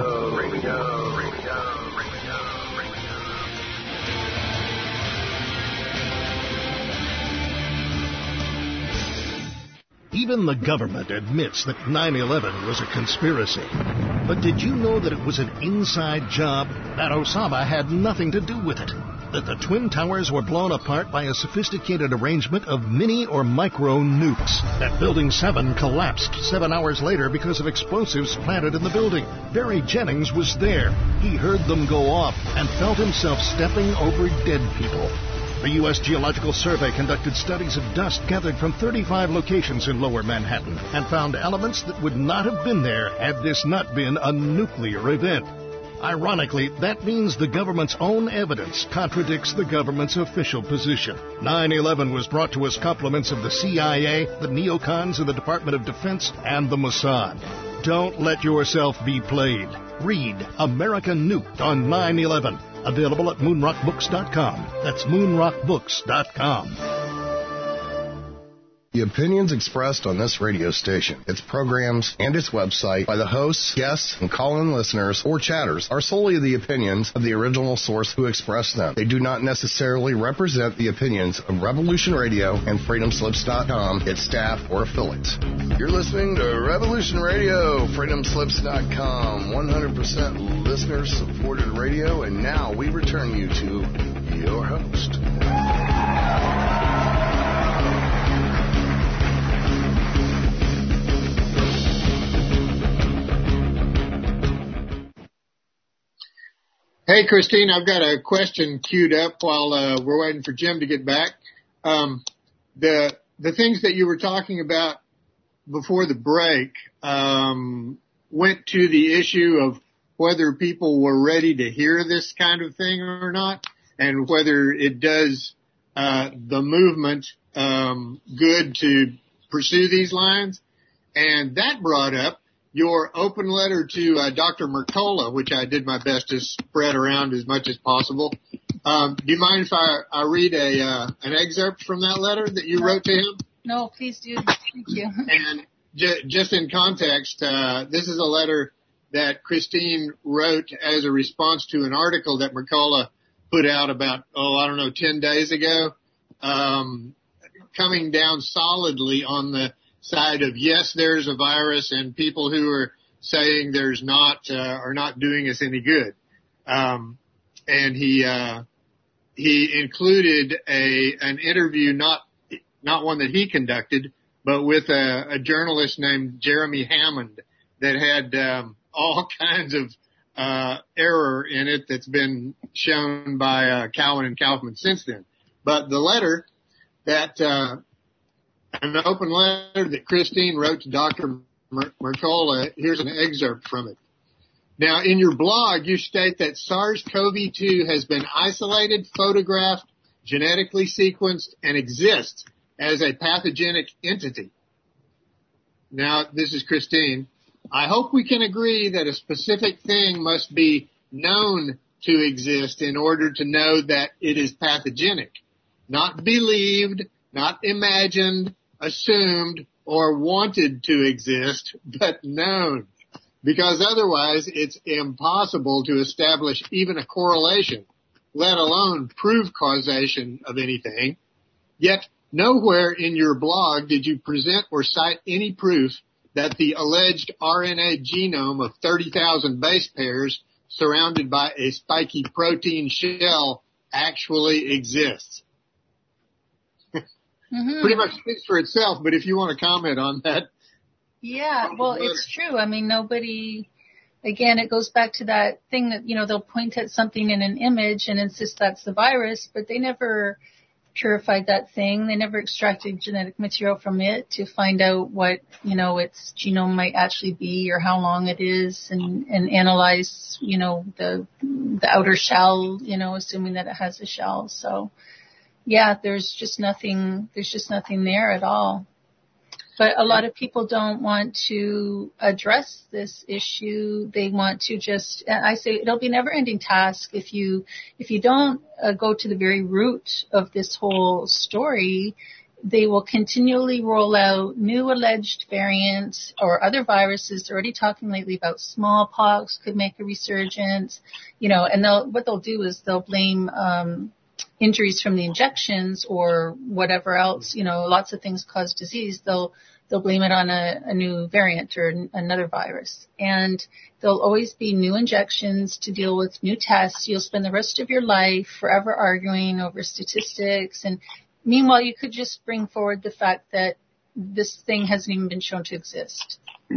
[SPEAKER 8] Even the government admits that 9/11 was a conspiracy. But did you know that it was an inside job? That Osama had nothing to do with it? That the Twin Towers were blown apart by a sophisticated arrangement of mini or micro nukes? That Building 7 collapsed 7 hours later because of explosives planted in the building? Barry Jennings was there. He heard them go off and felt himself stepping over dead people. The U.S. Geological Survey conducted studies of dust gathered from 35 locations in Lower Manhattan and found elements that would not have been there had this not been a nuclear event. Ironically, that means the government's own evidence contradicts the government's official position. 9/11 was brought to us compliments of the CIA, the neocons in the Department of Defense, and the Mossad. Don't let yourself be played. Read American Nuked on 9/11. Available at moonrockbooks.com. That's moonrockbooks.com.
[SPEAKER 7] The opinions expressed on this radio station, its programs, and its website by the hosts, guests, and call-in listeners or chatters are solely the opinions of the original source who expressed them. They do not necessarily represent the opinions of Revolution Radio and freedomslips.com, its staff, or affiliates. You're listening to Revolution Radio, freedomslips.com, 100% listener-supported radio, and now we return you to your host.
[SPEAKER 6] Hey, Christine, I've got a question queued up while we're waiting for Jim to get back. The things that you were talking about before the break went to the issue of whether people were ready to hear this kind of thing or not, and whether it does the movement good to pursue these lines. And that brought up your open letter to Dr. Mercola, which I did my best to spread around as much as possible. Do you mind if I read an excerpt from that letter that you wrote to him?
[SPEAKER 5] No, please do. Thank you.
[SPEAKER 6] And just in context, this is a letter that Christine wrote as a response to an article that Mercola put out about, 10 days ago, coming down solidly on the side of, yes, there's a virus, and people who are saying there's not are not doing us any good. And he included an interview, not one that he conducted, but with a journalist named Jeremy Hammond that had all kinds of error in it that's been shown by Cowan and Kaufman since then. But the letter that an open letter that Christine wrote to Dr. Mercola, here's an excerpt from it. Now, in your blog, you state that SARS-CoV-2 has been isolated, photographed, genetically sequenced, and exists as a pathogenic entity. Now, this is Christine. I hope we can agree that a specific thing must be known to exist in order to know that it is pathogenic. Not believed, not imagined, assumed, or wanted to exist, but known. Because otherwise it's impossible to establish even a correlation, let alone prove causation of anything. Yet nowhere in your blog did you present or cite any proof that the alleged RNA genome of 30,000 base pairs surrounded by a spiky protein shell actually exists.
[SPEAKER 5] Mm-hmm.
[SPEAKER 6] Pretty much speaks for itself, but if you want to comment on that.
[SPEAKER 5] Yeah, well, it's true. I mean, nobody, again, it goes back to that thing that, they'll point at something in an image and insist that's the virus, but they never purified that thing. They never extracted genetic material from it to find out what, its genome might actually be or how long it is, and analyze, the outer shell, assuming that it has a shell. So yeah, there's just nothing there at all. But a lot of people don't want to address this issue. They want to just, I say it'll be a never-ending task if you don't go to the very root of this whole story. They will continually roll out new alleged variants or other viruses. They're already talking lately about smallpox could make a resurgence, and what they'll do is they'll blame injuries from the injections or whatever else, lots of things cause disease. They'll blame it on a new variant or another virus. And there'll always be new injections to deal with new tests. You'll spend the rest of your life forever arguing over statistics. And meanwhile, you could just bring forward the fact that this thing hasn't even been shown to exist.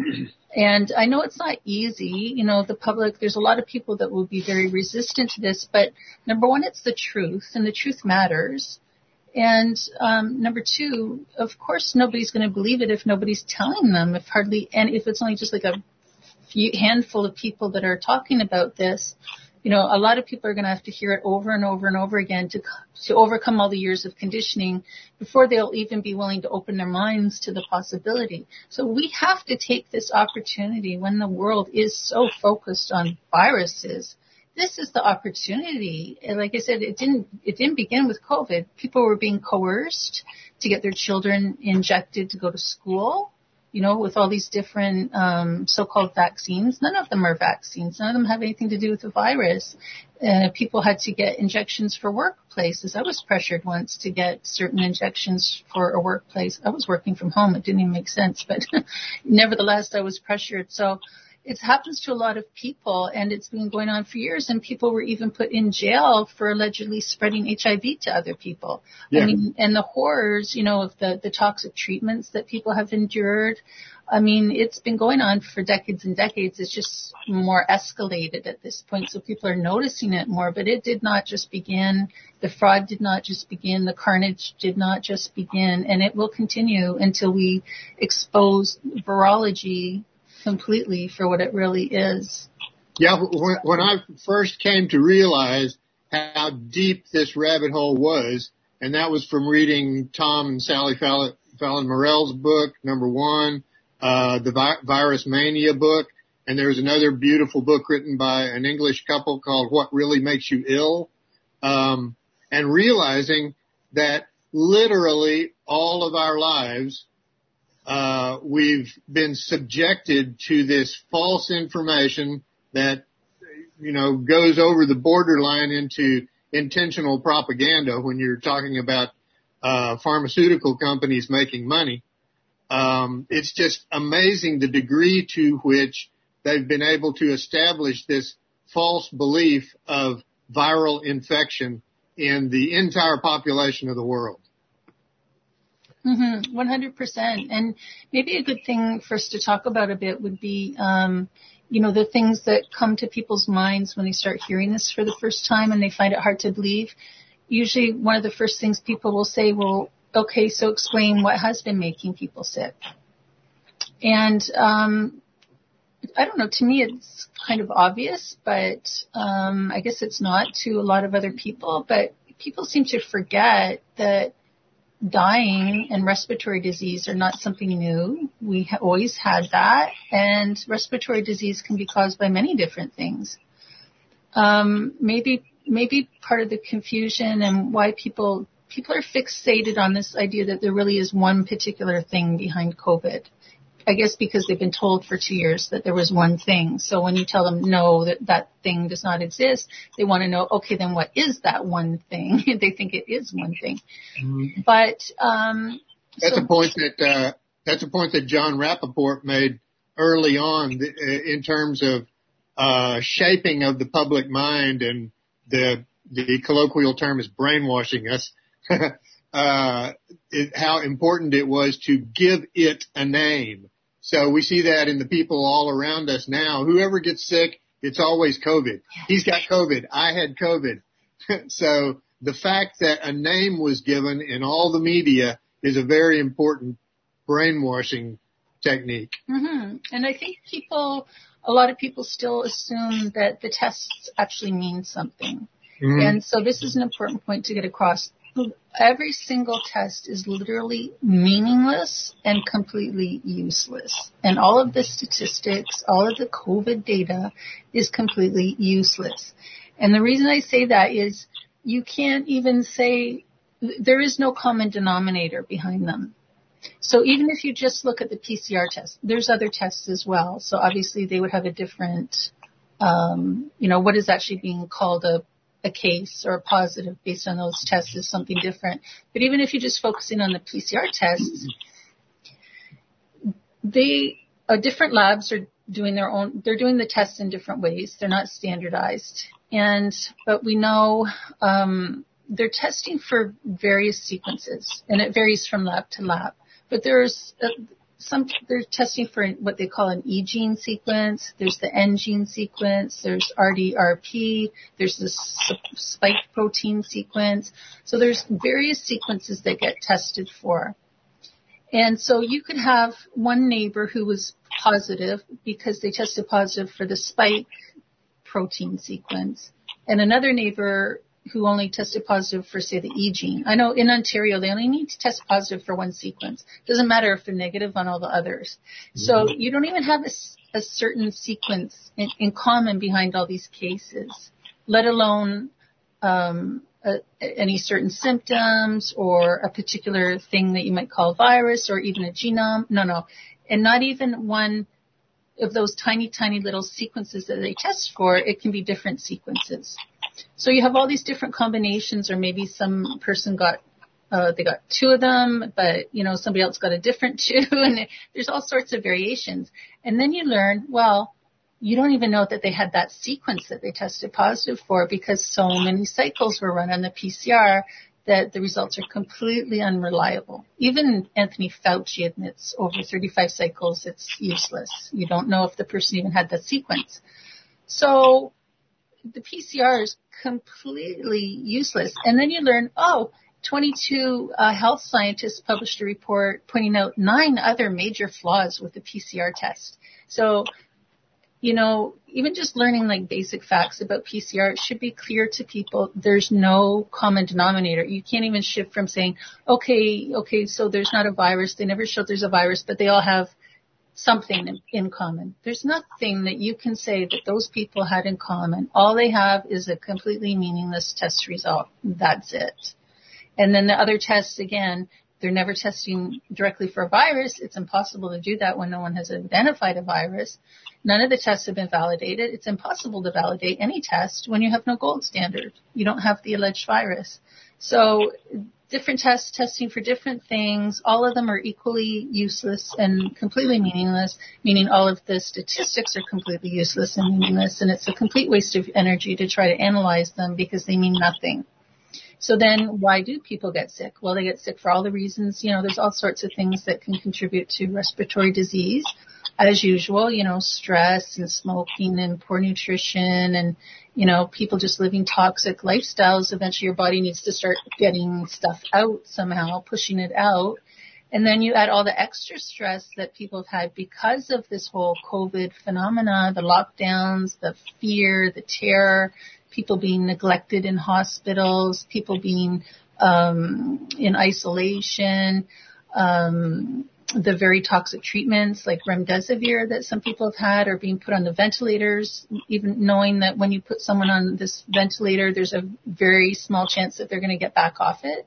[SPEAKER 5] And I know it's not easy. The public, there's a lot of people that will be very resistant to this. But number one, it's the truth, and the truth matters. And number two, of course, nobody's going to believe it if nobody's telling them. And if it's only just like a handful of people that are talking about this, a lot of people are going to have to hear it over and over and over again to overcome all the years of conditioning before they'll even be willing to open their minds to the possibility. So we have to take this opportunity when the world is so focused on viruses. This is the opportunity. And like I said, it didn't begin with COVID. People were being coerced to get their children injected to go to school, with all these different so-called vaccines. None of them are vaccines. None of them have anything to do with the virus. People had to get injections for workplaces. I was pressured once to get certain injections for a workplace. I was working from home. It didn't even make sense, but nevertheless, I was pressured. So it happens to a lot of people, and it's been going on for years, and people were even put in jail for allegedly spreading HIV to other people. Yeah. I mean, and the horrors, of the toxic treatments that people have endured. I mean, it's been going on for decades and decades. It's just more escalated at this point, so people are noticing it more. But it did not just begin. The fraud did not just begin. The carnage did not just begin, and it will continue until we expose virology completely for what it really is.
[SPEAKER 6] Yeah, when I first came to realize how deep this rabbit hole was, and that was from reading Tom and Sally Fallon Morell's book, number one, the Virus Mania book, and there was another beautiful book written by an English couple called What Really Makes You Ill, and realizing that literally all of our lives we've been subjected to this false information that, goes over the borderline into intentional propaganda when you're talking about pharmaceutical companies making money. It's just amazing the degree to which they've been able to establish this false belief of viral infection in the entire population of the world.
[SPEAKER 5] 100%. And maybe a good thing for us to talk about a bit would be, the things that come to people's minds when they start hearing this for the first time and they find it hard to believe. Usually one of the first things people will say, well, okay, so explain what has been making people sick. And, I don't know, to me it's kind of obvious, but, I guess it's not to a lot of other people, but people seem to forget that dying and respiratory disease are not something new. We always had that, and respiratory disease can be caused by many different things. Maybe part of the confusion and why people are fixated on this idea that there really is one particular thing behind COVID. I guess because they've been told for 2 years that there was one thing. So when you tell them no, that thing does not exist, they want to know, okay, then what is that one thing? They think it is one thing. Mm-hmm. But
[SPEAKER 6] that's a point that John Rappaport made early on in terms of shaping of the public mind, and the colloquial term is brainwashing us. How important it was to give it a name. So we see that in the people all around us now. Whoever gets sick, it's always COVID. He's got COVID. I had COVID. So the fact that a name was given in all the media is a very important brainwashing technique.
[SPEAKER 5] Mm-hmm. And I think a lot of people still assume that the tests actually mean something. Mm-hmm. And so this is an important point to get across. Every single test is literally meaningless and completely useless. And all of the statistics, all of the COVID data is completely useless. And the reason I say that is you can't even say there is no common denominator behind them. So even if you just look at the PCR test, there's other tests as well. So obviously they would have a different, what is actually being called a case or a positive based on those tests is something different. But even if you're just focusing on the PCR tests, different labs are doing they're doing the tests in different ways. They're not standardized. But we know, they're testing for various sequences and it varies from lab to lab. But they're testing for what they call an E gene sequence. There's the N gene sequence. There's RDRP. There's the spike protein sequence. So there's various sequences that get tested for. And so you could have one neighbor who was positive because they tested positive for the spike protein sequence, and another neighbor who only tested positive for, say, the E gene. I know in Ontario, they only need to test positive for one sequence. Doesn't matter if they're negative on all the others. Mm-hmm. So you don't even have a certain sequence in common behind all these cases, let alone any certain symptoms or a particular thing that you might call virus or even a genome. No. And not even one of those tiny, tiny little sequences that they test for. It can be different sequences. So you have all these different combinations, or maybe some person they got two of them, but, somebody else got a different two, and there's all sorts of variations. And then you learn, well, you don't even know that they had that sequence that they tested positive for because so many cycles were run on the PCR that the results are completely unreliable. Even Anthony Fauci admits over 35 cycles it's useless. You don't know if the person even had that sequence. So the PCR is completely useless. And then you learn, 22 health scientists published a report pointing out 9 other major flaws with the PCR test. So, even just learning like basic facts about PCR, it should be clear to people there's no common denominator. You can't even shift from saying, okay, so there's not a virus. They never showed there's a virus, but they all have something in common. There's nothing that you can say that those people had in common. All they have is a completely meaningless test result. That's it. And then the other tests, again, they're never testing directly for a virus. It's impossible to do that when no one has identified a virus. None of the tests have been validated. It's impossible to validate any test when you have no gold standard. You don't have the alleged virus. So different tests testing for different things, all of them are equally useless and completely meaningless, meaning all of the statistics are completely useless and meaningless, and it's a complete waste of energy to try to analyze them because they mean nothing. So then why do people get sick? Well, they get sick for all the reasons, there's all sorts of things that can contribute to respiratory disease. As usual, stress and smoking and poor nutrition and, people just living toxic lifestyles. Eventually your body needs to start getting stuff out somehow, pushing it out. And then you add all the extra stress that people have had because of this whole COVID phenomena, the lockdowns, the fear, the terror, people being neglected in hospitals, people being in isolation, the very toxic treatments like remdesivir that some people have had, or being put on the ventilators, even knowing that when you put someone on this ventilator, there's a very small chance that they're going to get back off it.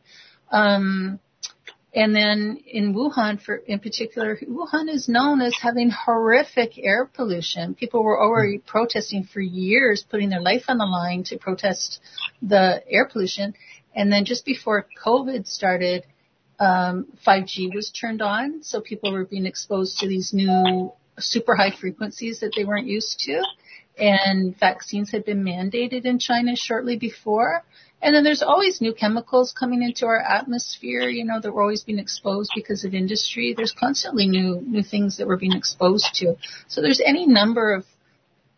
[SPEAKER 5] And then in Wuhan, in particular, Wuhan is known as having horrific air pollution. People were already protesting for years, putting their life on the line to protest the air pollution. And then just before COVID started, 5G was turned on, so people were being exposed to these new super high frequencies that they weren't used to. And vaccines had been mandated in China shortly before. And then there's always new chemicals coming into our atmosphere, that we're always being exposed because of industry. There's constantly new things that we're being exposed to. So there's any number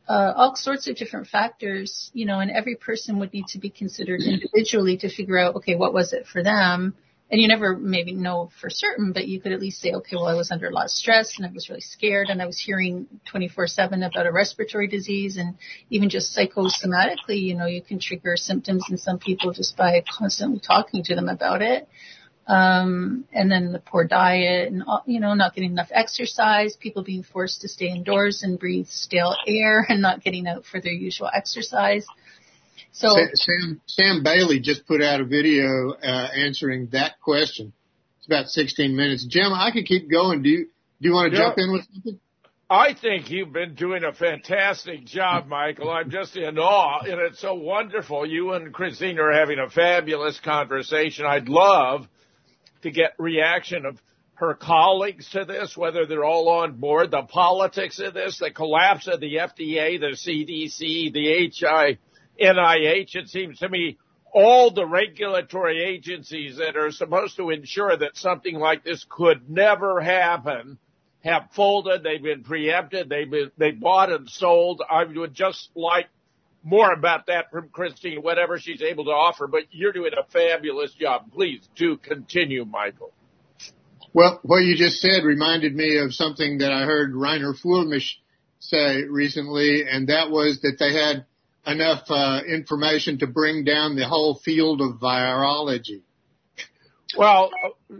[SPEAKER 5] all sorts of different factors, and every person would need to be considered individually to figure out, okay, what was it for them? And you never maybe know for certain, but you could at least say, okay, well, I was under a lot of stress and I was really scared and I was hearing 24/7 about a respiratory disease, and even just psychosomatically, you can trigger symptoms in some people just by constantly talking to them about it. And then the poor diet and, not getting enough exercise, people being forced to stay indoors and breathe stale air and not getting out for their usual exercise. So
[SPEAKER 6] Sam Bailey just put out a video answering that question. It's about 16 minutes. Jim, I could keep going. Do you want to jump in with something?
[SPEAKER 4] I think you've been doing a fantastic job, Michael. I'm just in awe, and it's so wonderful. You and Christine are having a fabulous conversation. I'd love to get reaction of her colleagues to this, whether they're all on board, the politics of this, the collapse of the FDA, the CDC, the NIH. It seems to me all the regulatory agencies that are supposed to ensure that something like this could never happen have folded. They've been preempted. They bought and sold. I would just like more about that from Christine, whatever she's able to offer, but you're doing a fabulous job. Please do continue, Michael.
[SPEAKER 6] Well, what you just said reminded me of something that I heard Rainer Fulmisch say recently, and that was that they had enough information to bring down the whole field of virology.
[SPEAKER 4] Well,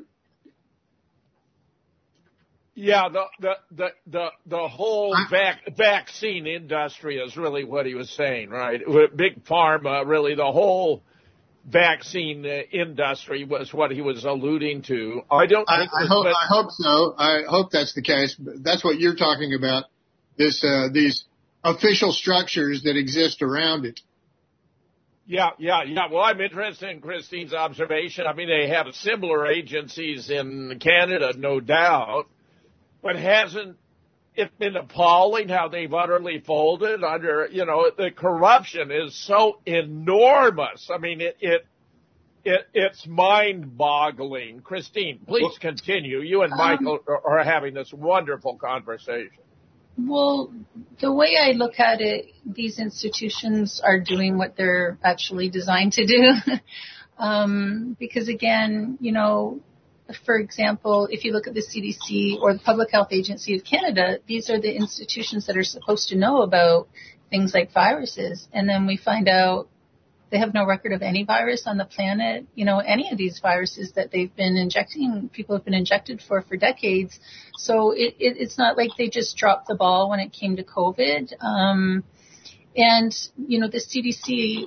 [SPEAKER 4] yeah, the whole vaccine industry is really what he was saying, right? Big pharma, really the whole vaccine industry was what he was alluding to. I
[SPEAKER 6] hope so. I hope that's the case. That's what you're talking about. These official structures that exist around it.
[SPEAKER 4] Yeah. Well, I'm interested in Christine's observation. I mean, they have similar agencies in Canada, no doubt. But hasn't it been appalling how they've utterly folded under, the corruption is so enormous. I mean, it's mind-boggling. Christine, please continue. You and Michael are having this wonderful conversation.
[SPEAKER 5] Well, the way I look at it, these institutions are doing what they're actually designed to do. Because again, for example, if you look at the CDC or the Public Health Agency of Canada, these are the institutions that are supposed to know about things like viruses. And then we find out they have no record of any virus on the planet, any of these viruses that they've been injecting, people have been injected for decades. So it's not like they just dropped the ball when it came to COVID. And, the CDC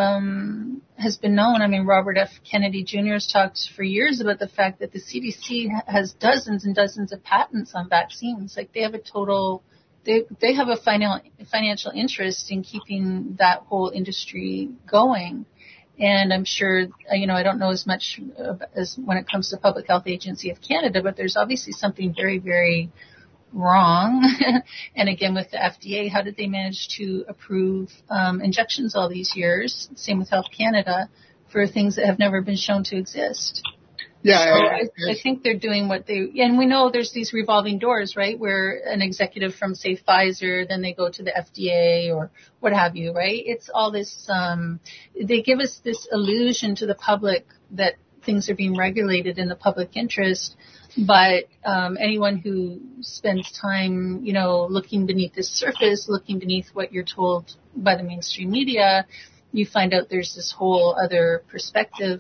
[SPEAKER 5] has been known. I mean, Robert F. Kennedy Jr. has talked for years about the fact that the CDC has dozens and dozens of patents on vaccines. Like they have they have a financial interest in keeping that whole industry going. And I'm sure, I don't know as much as when it comes to Public Health Agency of Canada, but there's obviously something very, very wrong. And again, with the FDA, how did they manage to approve injections all these years? Same with Health Canada for things that have never been shown to exist. Yeah, so I think they're doing what and we know there's these revolving doors, right, where an executive from, say, Pfizer, then they go to the FDA or what have you, right? It's all this, they give us this illusion to the public that things are being regulated in the public interest. But anyone who spends time, looking beneath the surface, looking beneath what you're told by the mainstream media, you find out there's this whole other perspective.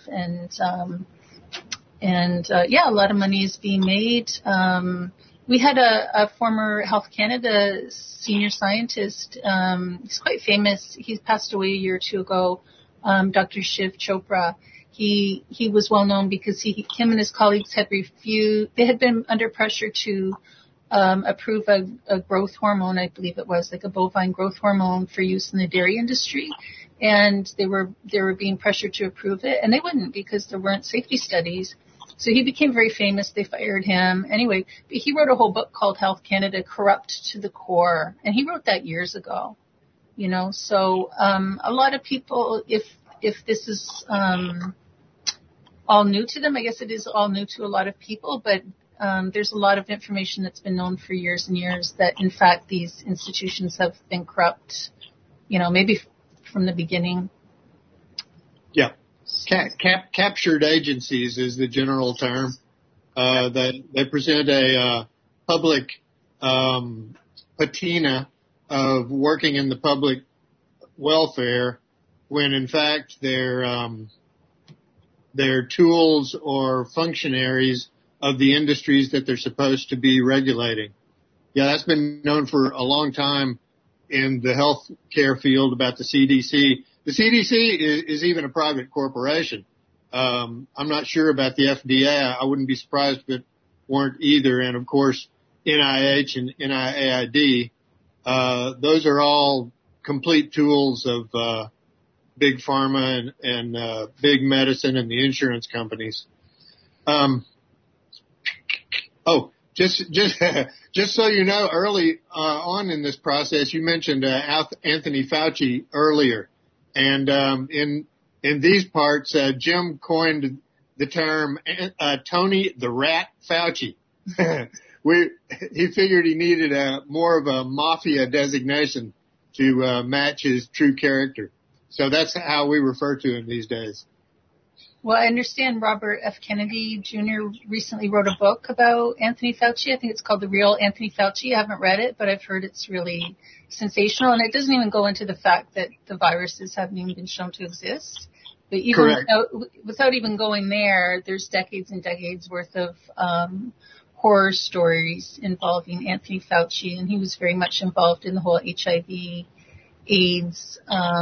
[SPEAKER 5] And a lot of money is being made. We had a former Health Canada senior scientist. He's quite famous. He passed away a year or two ago, Dr. Shiv Chopra. He was well known because him and his colleagues had they had been under pressure to approve a growth hormone, I believe it was, like a bovine growth hormone for use in the dairy industry. And they were being pressured to approve it, and they wouldn't because there weren't safety studies. So he became very famous. They fired him. Anyway, but he wrote a whole book called Health Canada, Corrupt to the Core. And he wrote that years ago, So a lot of people, if this is all new to them, I guess it is all new to a lot of people, but there's a lot of information that's been known for years and years that, in fact, these institutions have been corrupt, maybe from the beginning.
[SPEAKER 6] Yeah. Captured agencies is the general term. They present a public patina of working in the public welfare when, in fact, they're tools or functionaries of the industries that they're supposed to be regulating. Yeah, that's been known for a long time in the health care field about the CDC. The CDC is even a private corporation. I'm not sure about the FDA. I wouldn't be surprised if it weren't either. And of course, NIH and NIAID, those are all complete tools of big pharma and big medicine and the insurance companies. Just so you know, early on in this process, you mentioned Anthony Fauci earlier, and in these parts, Jim coined the term Tony the Rat Fauci. He figured he needed more of a mafia designation to match his true character. So that's how we refer to him these days.
[SPEAKER 5] Well, I understand Robert F. Kennedy Jr. recently wrote a book about Anthony Fauci. I think it's called The Real Anthony Fauci. I haven't read it, but I've heard it's really sensational. And it doesn't even go into the fact that the viruses haven't even been shown to exist. But even without even going there, there's decades and decades worth of horror stories involving Anthony Fauci. And he was very much involved in the whole HIV, AIDS,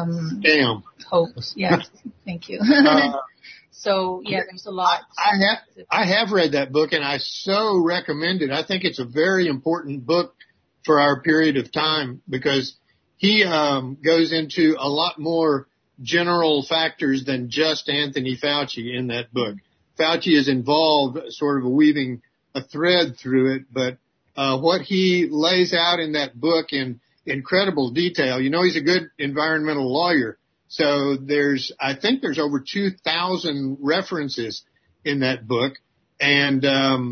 [SPEAKER 5] hoax. Yes, thank you. So, yeah, there's a lot.
[SPEAKER 6] I have read that book, and I so recommend it. I think it's a very important book for our period of time because he goes into a lot more general factors than just Anthony Fauci in that book. Fauci is involved, sort of weaving a thread through it, but what he lays out in that book in incredible detail, he's a good environmental lawyer. So I think there's over 2,000 references in that book, and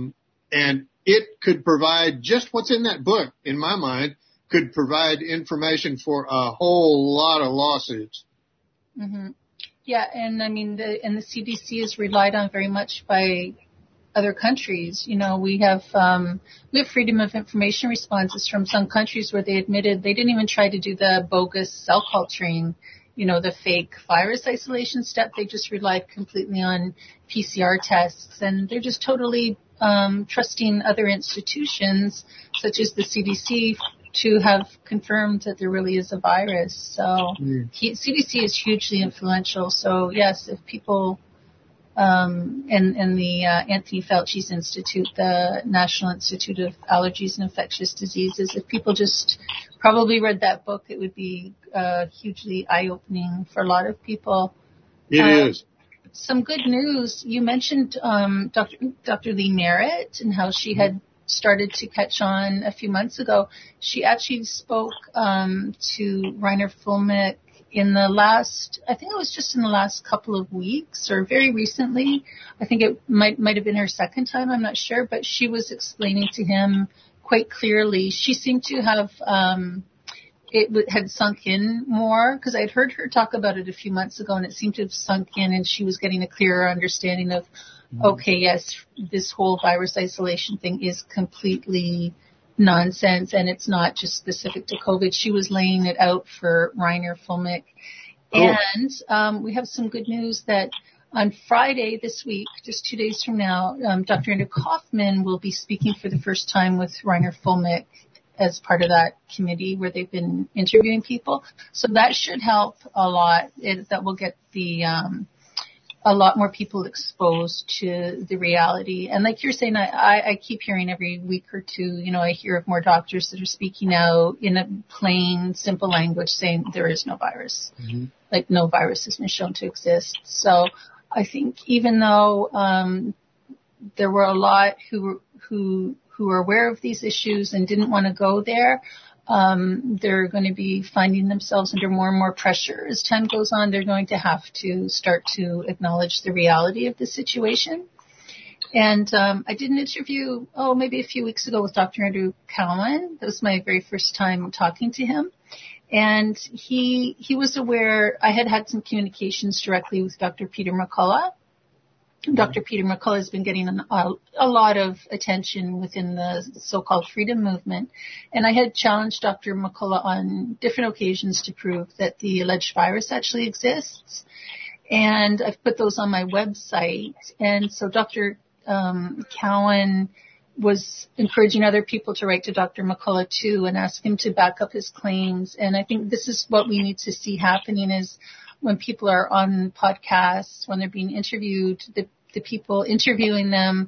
[SPEAKER 6] it could provide just what's in that book, in my mind, could provide information for a whole lot of lawsuits.
[SPEAKER 5] Mm-hmm. Yeah, and I mean, the CDC is relied on very much by other countries. We have freedom of information responses from some countries where they admitted they didn't even try to do the bogus cell culturing, the fake virus isolation step. They just relied completely on PCR tests, and they're just totally trusting other institutions such as the CDC to have confirmed that there really is a virus. So CDC is hugely influential. So yes, if people and the Anthony Fauci's Institute, the National Institute of Allergies and Infectious Diseases, if people just probably read that book, it would be hugely eye-opening for a lot of people.
[SPEAKER 6] It is.
[SPEAKER 5] Some good news. You mentioned Dr. Lee Merritt and how she had started to catch on a few months ago. She actually spoke to Reiner Fuellmich in the last couple of weeks or very recently. I think it might have been her second time. I'm not sure, but she was explaining to him quite clearly. She seemed to have, it had sunk in more because I'd heard her talk about it a few months ago and it seemed to have sunk in and she was getting a clearer understanding of, okay, yes, this whole virus isolation thing is completely nonsense and it's not just specific to COVID. She was laying it out for Reiner Fuellmich. Oh. And we have some good news that on Friday this week, just 2 days from now, Dr. Andrew Kaufman will be speaking for the first time with Reiner Fuellmich as part of that committee where they've been interviewing people. So that should help a lot. That will get a lot more people exposed to the reality. And like you're saying, I keep hearing every week or two, I hear of more doctors that are speaking out in a plain, simple language saying there is no virus. Mm-hmm. Like no virus has been shown to exist. So I think even though there were a lot who were aware of these issues and didn't want to go there, they're going to be finding themselves under more and more pressure. As time goes on, they're going to have to start to acknowledge the reality of the situation. And I did an interview, maybe a few weeks ago with Dr. Andrew Cowan. That was my very first time talking to him. And he was aware I had some communications directly with Dr. Peter McCullough. Dr. Peter McCullough has been getting a lot of attention within the so-called freedom movement. And I had challenged Dr. McCullough on different occasions to prove that the alleged virus actually exists. And I've put those on my website. And so Dr. Cowan was encouraging other people to write to Dr. McCullough too and ask him to back up his claims. And I think this is what we need to see happening is when people are on podcasts, when they're being interviewed, the people interviewing them,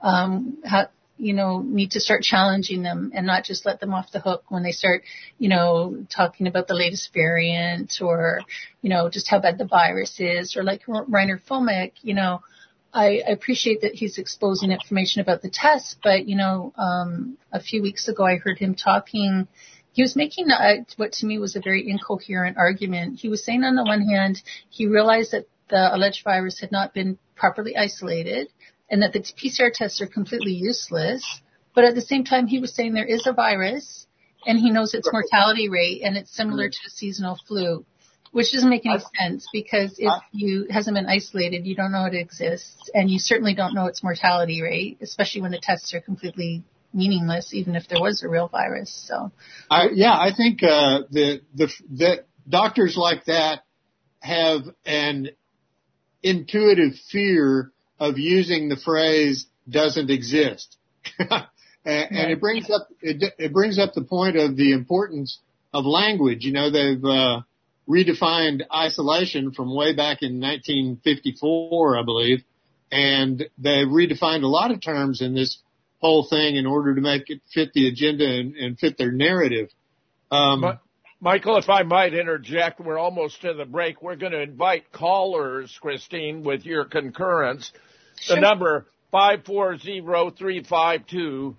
[SPEAKER 5] need to start challenging them and not just let them off the hook when they start, talking about the latest variant or, just how bad the virus is, or like Reiner Fuellmich, I appreciate that he's exposing information about the test, but, a few weeks ago I heard him talking. He was making what to me was a very incoherent argument. He was saying on the one hand, he realized that the alleged virus had not been properly isolated and that the PCR tests are completely useless. But at the same time, he was saying there is a virus and he knows its mortality rate and it's similar to a seasonal flu, which doesn't make any sense because if it hasn't been isolated, you don't know it exists and you certainly don't know its mortality rate, especially when the tests are completely meaningless, even if there was a real virus. So,
[SPEAKER 6] I think the doctors like that have an intuitive fear of using the phrase "doesn't exist," and it brings up the point of the importance of language. They've redefined isolation from way back in 1954, I believe, and they've redefined a lot of terms in this whole thing in order to make it fit the agenda and fit their narrative.
[SPEAKER 4] Michael, if I might interject, we're almost to the break. We're going to invite callers, Christine, with your concurrence. Sure. The number 540-352-4452,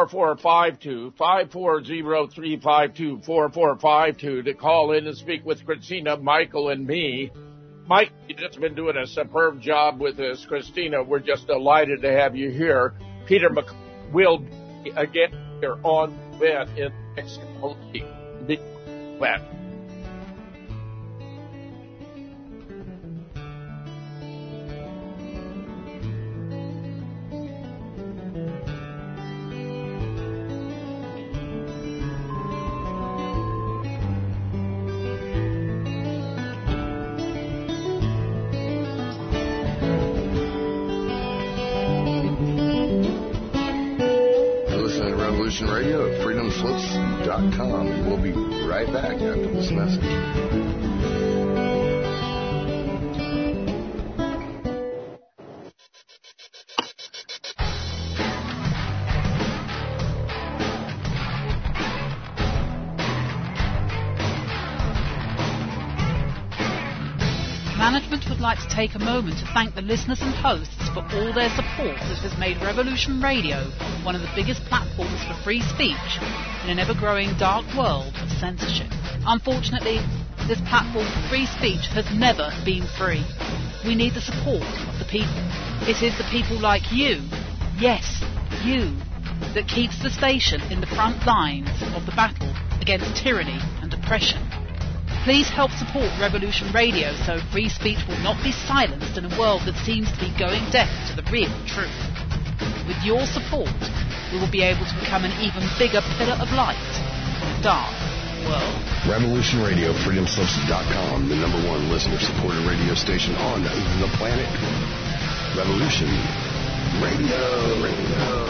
[SPEAKER 4] 540-352-4452 to call in and speak with Christina, Michael, and me. Mike, you've just been doing a superb job with this. Christina, we're just delighted to have you here. Peter McCullough will be again here on event in the next couple of weeks.
[SPEAKER 7] Radio at freedomslips.com. We'll be right back after this message.
[SPEAKER 10] Management would like to take a moment to thank the listeners and hosts for all their support that has made Revolution Radio one of the biggest platforms for free speech in an ever-growing dark world of censorship. Unfortunately, this platform for free speech has never been free. We need the support of the people. It is the people like you, yes, you, that keeps the station in the front lines of the battle against tyranny and oppression. Please help support Revolution Radio so free speech will not be silenced in a world that seems to be going deaf to the real truth. With your support, we will be able to become an even bigger pillar of light in a dark world. Revolution Radio, freedomslips.com, the #1 listener-supported radio station on the planet. Revolution Radio, Radio.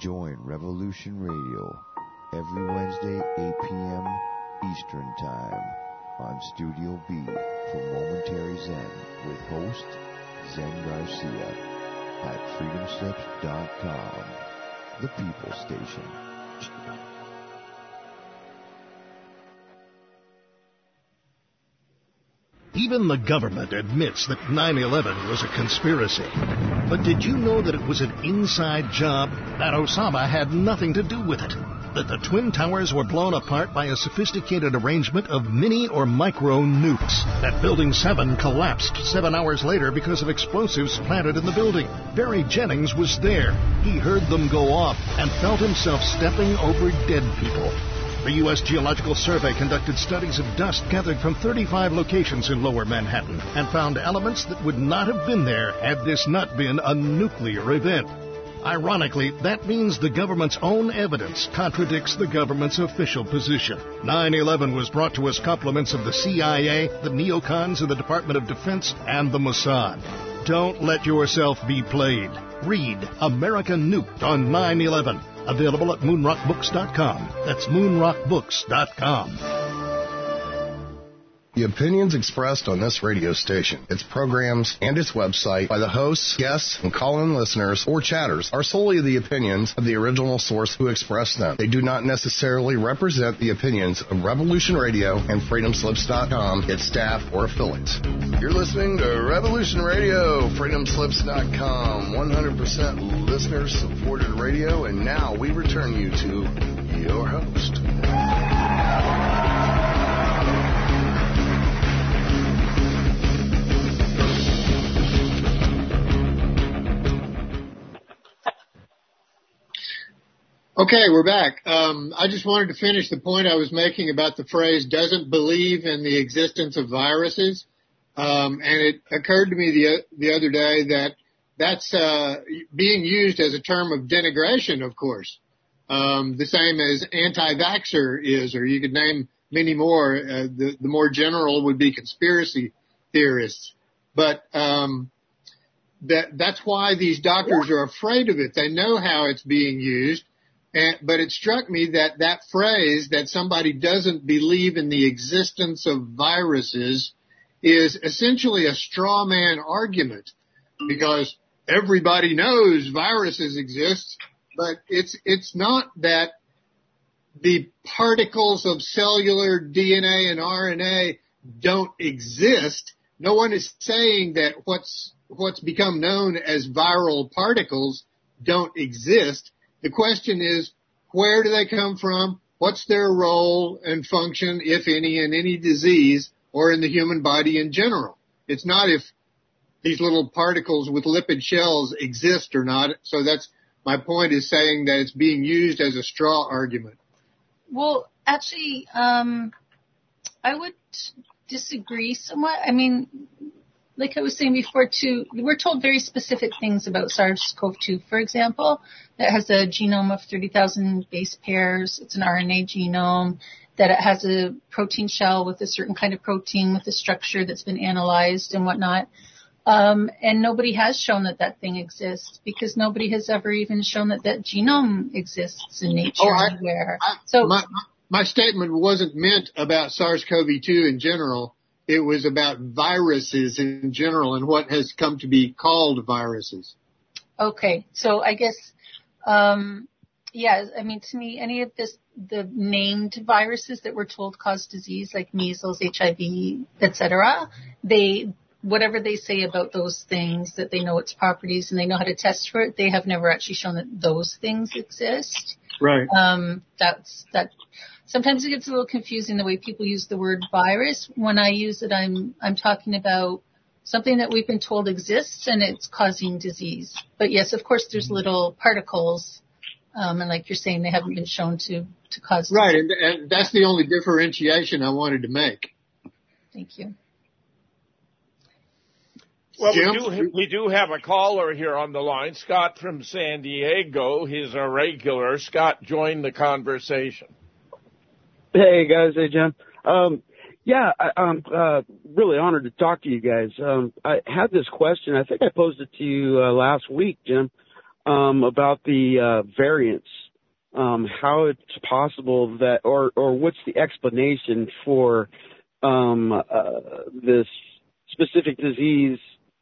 [SPEAKER 11] Join Revolution Radio every Wednesday, 8 p.m. Eastern Time on Studio B for Momentary Zen with host Zen Garcia at freedomslips.com, the People Station.
[SPEAKER 8] Even the government admits that 9/11 was a conspiracy. But did you know that it was an inside job? That Osama had nothing to do with it? That the Twin Towers were blown apart by a sophisticated arrangement of mini or micro nukes? That Building 7 collapsed 7 hours later because of explosives planted in the building? Barry Jennings was there. He heard them go off and felt himself stepping over dead people. The U.S. Geological Survey conducted studies of dust gathered from 35 locations in Lower Manhattan and found elements that would not have been there had this not been a nuclear event. Ironically, that means the government's own evidence contradicts the government's official position. 9/11 was brought to us compliments of the CIA, the neocons in the Department of Defense, and the Mossad. Don't let yourself be played. Read America Nuked on 9/11. Available at moonrockbooks.com. That's moonrockbooks.com.
[SPEAKER 7] The opinions expressed on this radio station, its programs, and its website by the hosts, guests, and call-in listeners or chatters are solely the opinions of the original source who expressed them. They do not necessarily represent the opinions of Revolution Radio and freedomslips.com, its staff, or affiliates. You're listening to Revolution Radio, freedomslips.com, 100% listener-supported radio, and now we return you to your host.
[SPEAKER 6] Okay, we're back. I just wanted to finish the point I was making about the phrase doesn't believe in the existence of viruses. And it occurred to me the other day that that's being used as a term of denigration, of course. The same as anti-vaxxer is, or you could name many more. The more general would be conspiracy theorists. But that's why these doctors are afraid of it. They know how it's being used. But it struck me that phrase, that somebody doesn't believe in the existence of viruses, is essentially a straw man argument, because everybody knows viruses exist, but it's not that the particles of cellular DNA and RNA don't exist. No one is saying that what's become known as viral particles don't exist. The question is, where do they come from? What's their role and function, if any, in any disease or in the human body in general? It's not if these little particles with lipid shells exist or not. So that's my point, is saying that it's being used as a straw argument.
[SPEAKER 5] Well, actually, I would disagree somewhat. I mean, like I was saying before, too, we're told very specific things about SARS-CoV-2, for example, that has a genome of 30,000 base pairs. It's an RNA genome, that it has a protein shell with a certain kind of protein with a structure that's been analyzed and whatnot. And nobody has shown that thing exists, because nobody has ever even shown that genome exists in nature anywhere.
[SPEAKER 6] My statement wasn't meant about SARS-CoV-2 in general. It was about viruses in general and what has come to be called viruses. Okay. So I guess, I mean, to me, any of the named viruses that we're told cause disease, like measles, HIV, etc., whatever they say about those things, that they know its properties and they know how to test for it, they have never actually shown that those things exist. Right.
[SPEAKER 5] Sometimes it gets a little confusing the way people use the word virus. When I use it, I'm talking about something that we've been told exists and it's causing disease. But yes, of course, there's little particles, and like you're saying, they haven't been shown to cause disease.
[SPEAKER 6] Right, and that's the only differentiation I wanted to make.
[SPEAKER 5] Thank you.
[SPEAKER 4] Well, we do have a caller here on the line, Scott from San Diego. He's a regular. Scott, join the conversation.
[SPEAKER 12] Hey, guys. Hey, Jim. I'm really honored to talk to you guys. I had this question. I think I posed it to you last week, Jim. about the variants. How it's possible that, or what's the explanation for this specific disease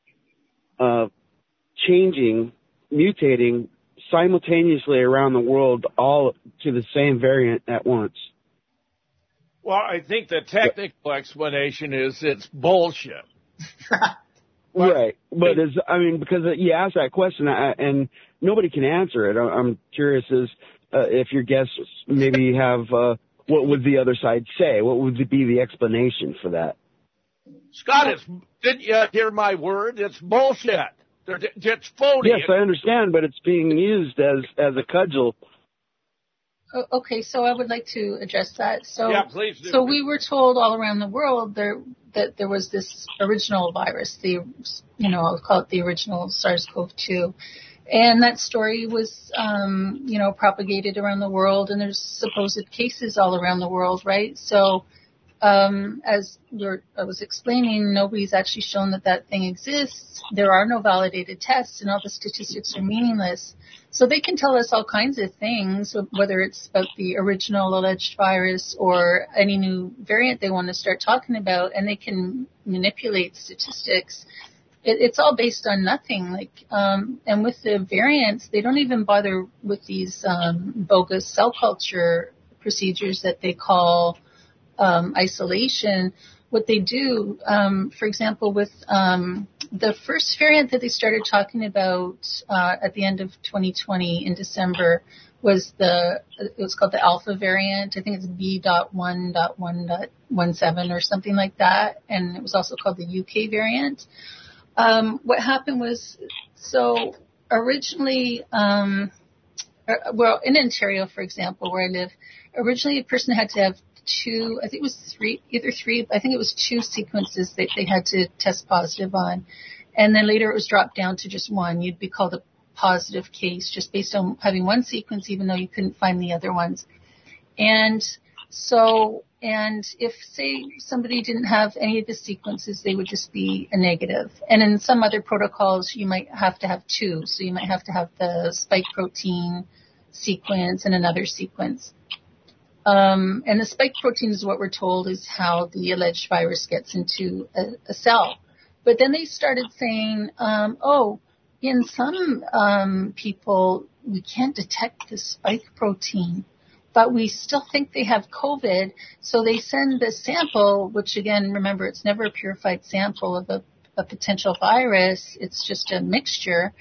[SPEAKER 12] changing, mutating simultaneously around the world, all to the same variant at once?
[SPEAKER 4] Well, I think the technical explanation is it's bullshit.
[SPEAKER 12] Right. But because you asked that question and nobody can answer it. I'm curious if your guests maybe have, what would the other side say? What would be the explanation for that?
[SPEAKER 4] Scott, didn't you hear my word? It's bullshit. It's phony.
[SPEAKER 12] Yes, I understand, but it's being used as a cudgel.
[SPEAKER 5] Okay, so I would like to address that. So,
[SPEAKER 4] yeah, please do.
[SPEAKER 5] So we were told all around the world that there was this original virus, I'll call it the original SARS-CoV-2. And that story was, propagated around the world, and there's supposed cases all around the world, right? So, as I was explaining, nobody's actually shown that thing exists. There are no validated tests, and all the statistics are meaningless. So they can tell us all kinds of things, whether it's about the original alleged virus or any new variant they want to start talking about, and they can manipulate statistics. It's all based on nothing. And with the variants, they don't even bother with these bogus cell culture procedures that they call isolation. What they do, for example, with the first variant that they started talking about at the end of 2020 in December was it was called the Alpha variant. I think it's B.1.1.17 or something like that, and it was also called the UK variant. What happened was, so originally, in Ontario, for example, where I live, originally a person had to have two sequences that they had to test positive on. And then later it was dropped down to just one. You'd be called a positive case just based on having one sequence, even though you couldn't find the other ones. And if, say, somebody didn't have any of the sequences, they would just be a negative. And in some other protocols, you might have to have two. So you might have to have the spike protein sequence and another sequence. And the spike protein is what we're told is how the alleged virus gets into a cell. But then they started saying, in some people, we can't detect the spike protein, but we still think they have COVID. So they send the sample, which again, remember, it's never a purified sample of a potential virus. It's just a mixture.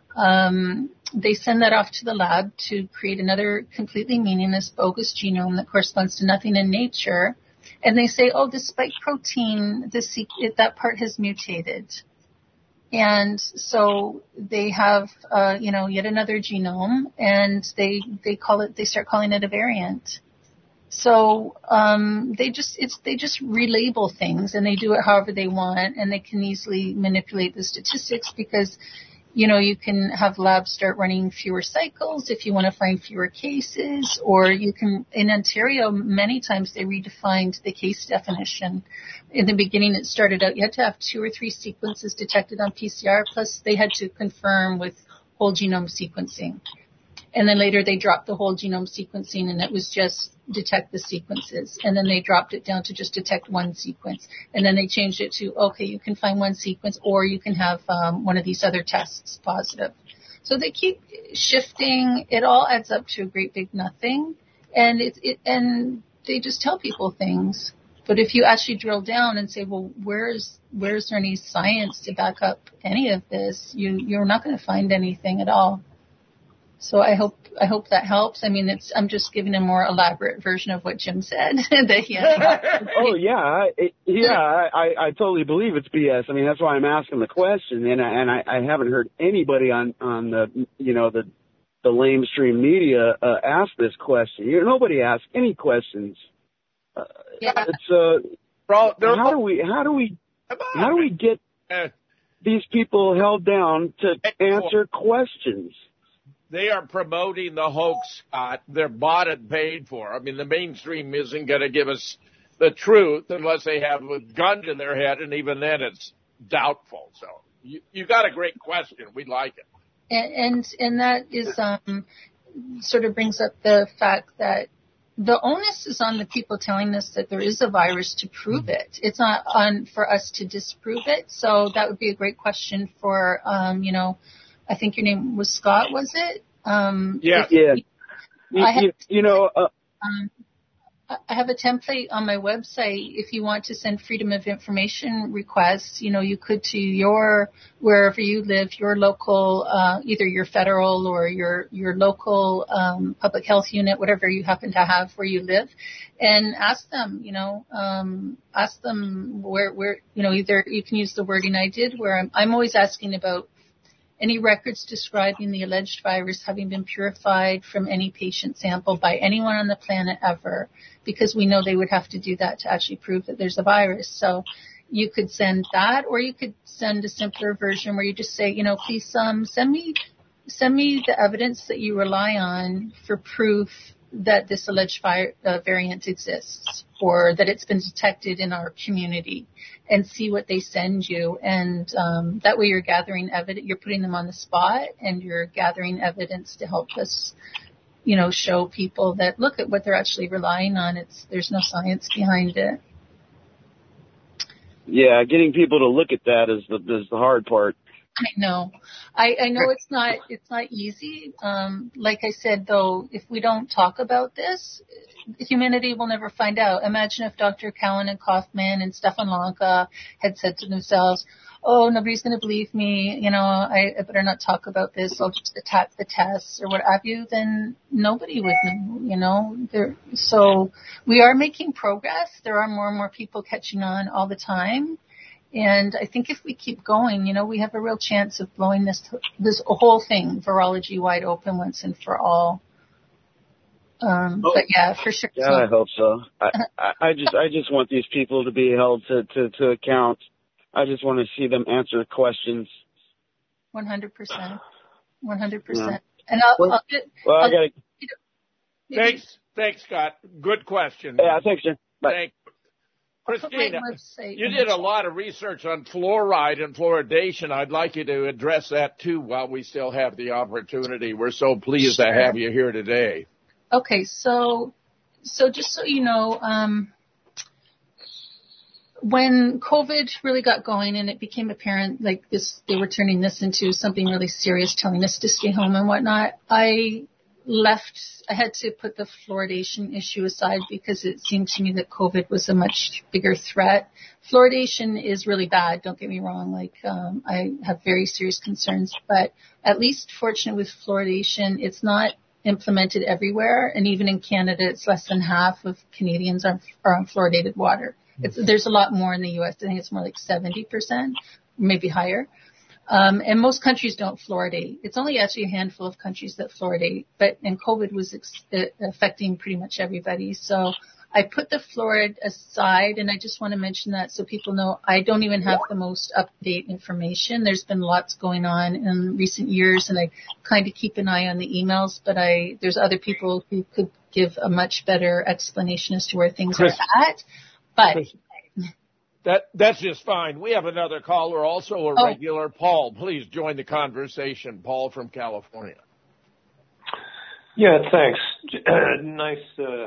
[SPEAKER 5] They send that off to the lab to create another completely meaningless, bogus genome that corresponds to nothing in nature. And they say, the spike protein, that part has mutated. And so they have, yet another genome, and they start calling it a variant. So, they just relabel things, and they do it however they want, and they can easily manipulate the statistics because, you can have labs start running fewer cycles if you want to find fewer cases, or you can, in Ontario, many times they redefined the case definition. In the beginning, it started out, you had to have 2 or 3 sequences detected on PCR, plus they had to confirm with whole genome sequencing. And then later they dropped the whole genome sequencing, and it was just detect the sequences. And then they dropped it down to just detect one sequence. And then they changed it to, you can find one sequence, or you can have one of these other tests positive. So they keep shifting. It all adds up to a great big nothing. And and they just tell people things. But if you actually drill down and say, well, where's there any science to back up any of this, you're not going to find anything at all. So I hope that helps. I mean, I'm just giving a more elaborate version of what Jim said.
[SPEAKER 12] I totally believe it's BS. I mean, that's why I'm asking the question, and I haven't heard anybody on the the lamestream media ask this question. Nobody asks any questions. It's how do we get these people held down to answer questions?
[SPEAKER 4] They are promoting the hoax, Scott. They're bought and paid for. I mean, the mainstream isn't going to give us the truth unless they have a gun to their head, and even then it's doubtful. So you got a great question. We like it.
[SPEAKER 5] And that is sort of brings up the fact that the onus is on the people telling us that there is a virus to prove it. It's not on for us to disprove it. So that would be a great question for, I think your name was Scott, was it?
[SPEAKER 4] Yes.
[SPEAKER 5] I have a template on my website. If you want to send Freedom of Information requests, you could to wherever you live, your local, either your federal or your local, public health unit, whatever you happen to have where you live, and ask them, where, either you can use the wording I did where I'm always asking about any records describing the alleged virus having been purified from any patient sample by anyone on the planet ever, because we know they would have to do that to actually prove that there's a virus. So you could send that, or you could send a simpler version where you just say, please send me the evidence that you rely on for proof that this alleged variant exists, or that it's been detected in our community, and see what they send you. And that way you're gathering evidence, you're putting them on the spot, and you're gathering evidence to help us, show people that look at what they're actually relying on. There's no science behind it.
[SPEAKER 12] Yeah, getting people to look at that is the hard part.
[SPEAKER 5] I know. I know it's not easy. Like I said, though, if we don't talk about this, humanity will never find out. Imagine if Dr. Cowan and Kaufman and Stefan Lanka had said to themselves, oh, nobody's going to believe me. I better not talk about this. I'll just attack the tests or what have you. Then nobody would know, So we are making progress. There are more and more people catching on all the time. And I think if we keep going, we have a real chance of blowing this whole thing, virology, wide open once and for all. But yeah, for sure.
[SPEAKER 12] Yeah, I hope so. I just want these people to be held to account. I just want to see them answer questions.
[SPEAKER 5] 100%. 100%.
[SPEAKER 12] Yeah.
[SPEAKER 5] And I'll get.
[SPEAKER 12] Well, I gotta.
[SPEAKER 4] Thanks, Scott. Good question.
[SPEAKER 12] Yeah, thanks, sir. Bye.
[SPEAKER 4] Thanks. Christina, you did a lot of research on fluoride and fluoridation. I'd like you to address that too while we still have the opportunity. We're so pleased to have you here today.
[SPEAKER 5] Okay, so just so you know, when COVID really got going and it became apparent like this, they were turning this into something really serious, telling us to stay home and whatnot, I had to put the fluoridation issue aside because it seemed to me that COVID was a much bigger threat. Fluoridation is really bad, don't get me wrong. I have very serious concerns, but at least fortunate with fluoridation, it's not implemented everywhere. And even in Canada, it's less than half of Canadians are on fluoridated water. There's a lot more in the U.S. I think it's more like 70%, maybe higher. And most countries don't fluoridate. It's only actually a handful of countries that fluoridate, and COVID was affecting pretty much everybody. So I put the fluoride aside, and I just want to mention that so people know I don't even have the most up-to-date information. There's been lots going on in recent years, and I kind of keep an eye on the emails, but there's other people who could give a much better explanation as to where things are at. But
[SPEAKER 4] That's just fine. We have another caller, also a regular. Paul, please join the conversation. Paul from California.
[SPEAKER 13] Yeah, thanks. Nice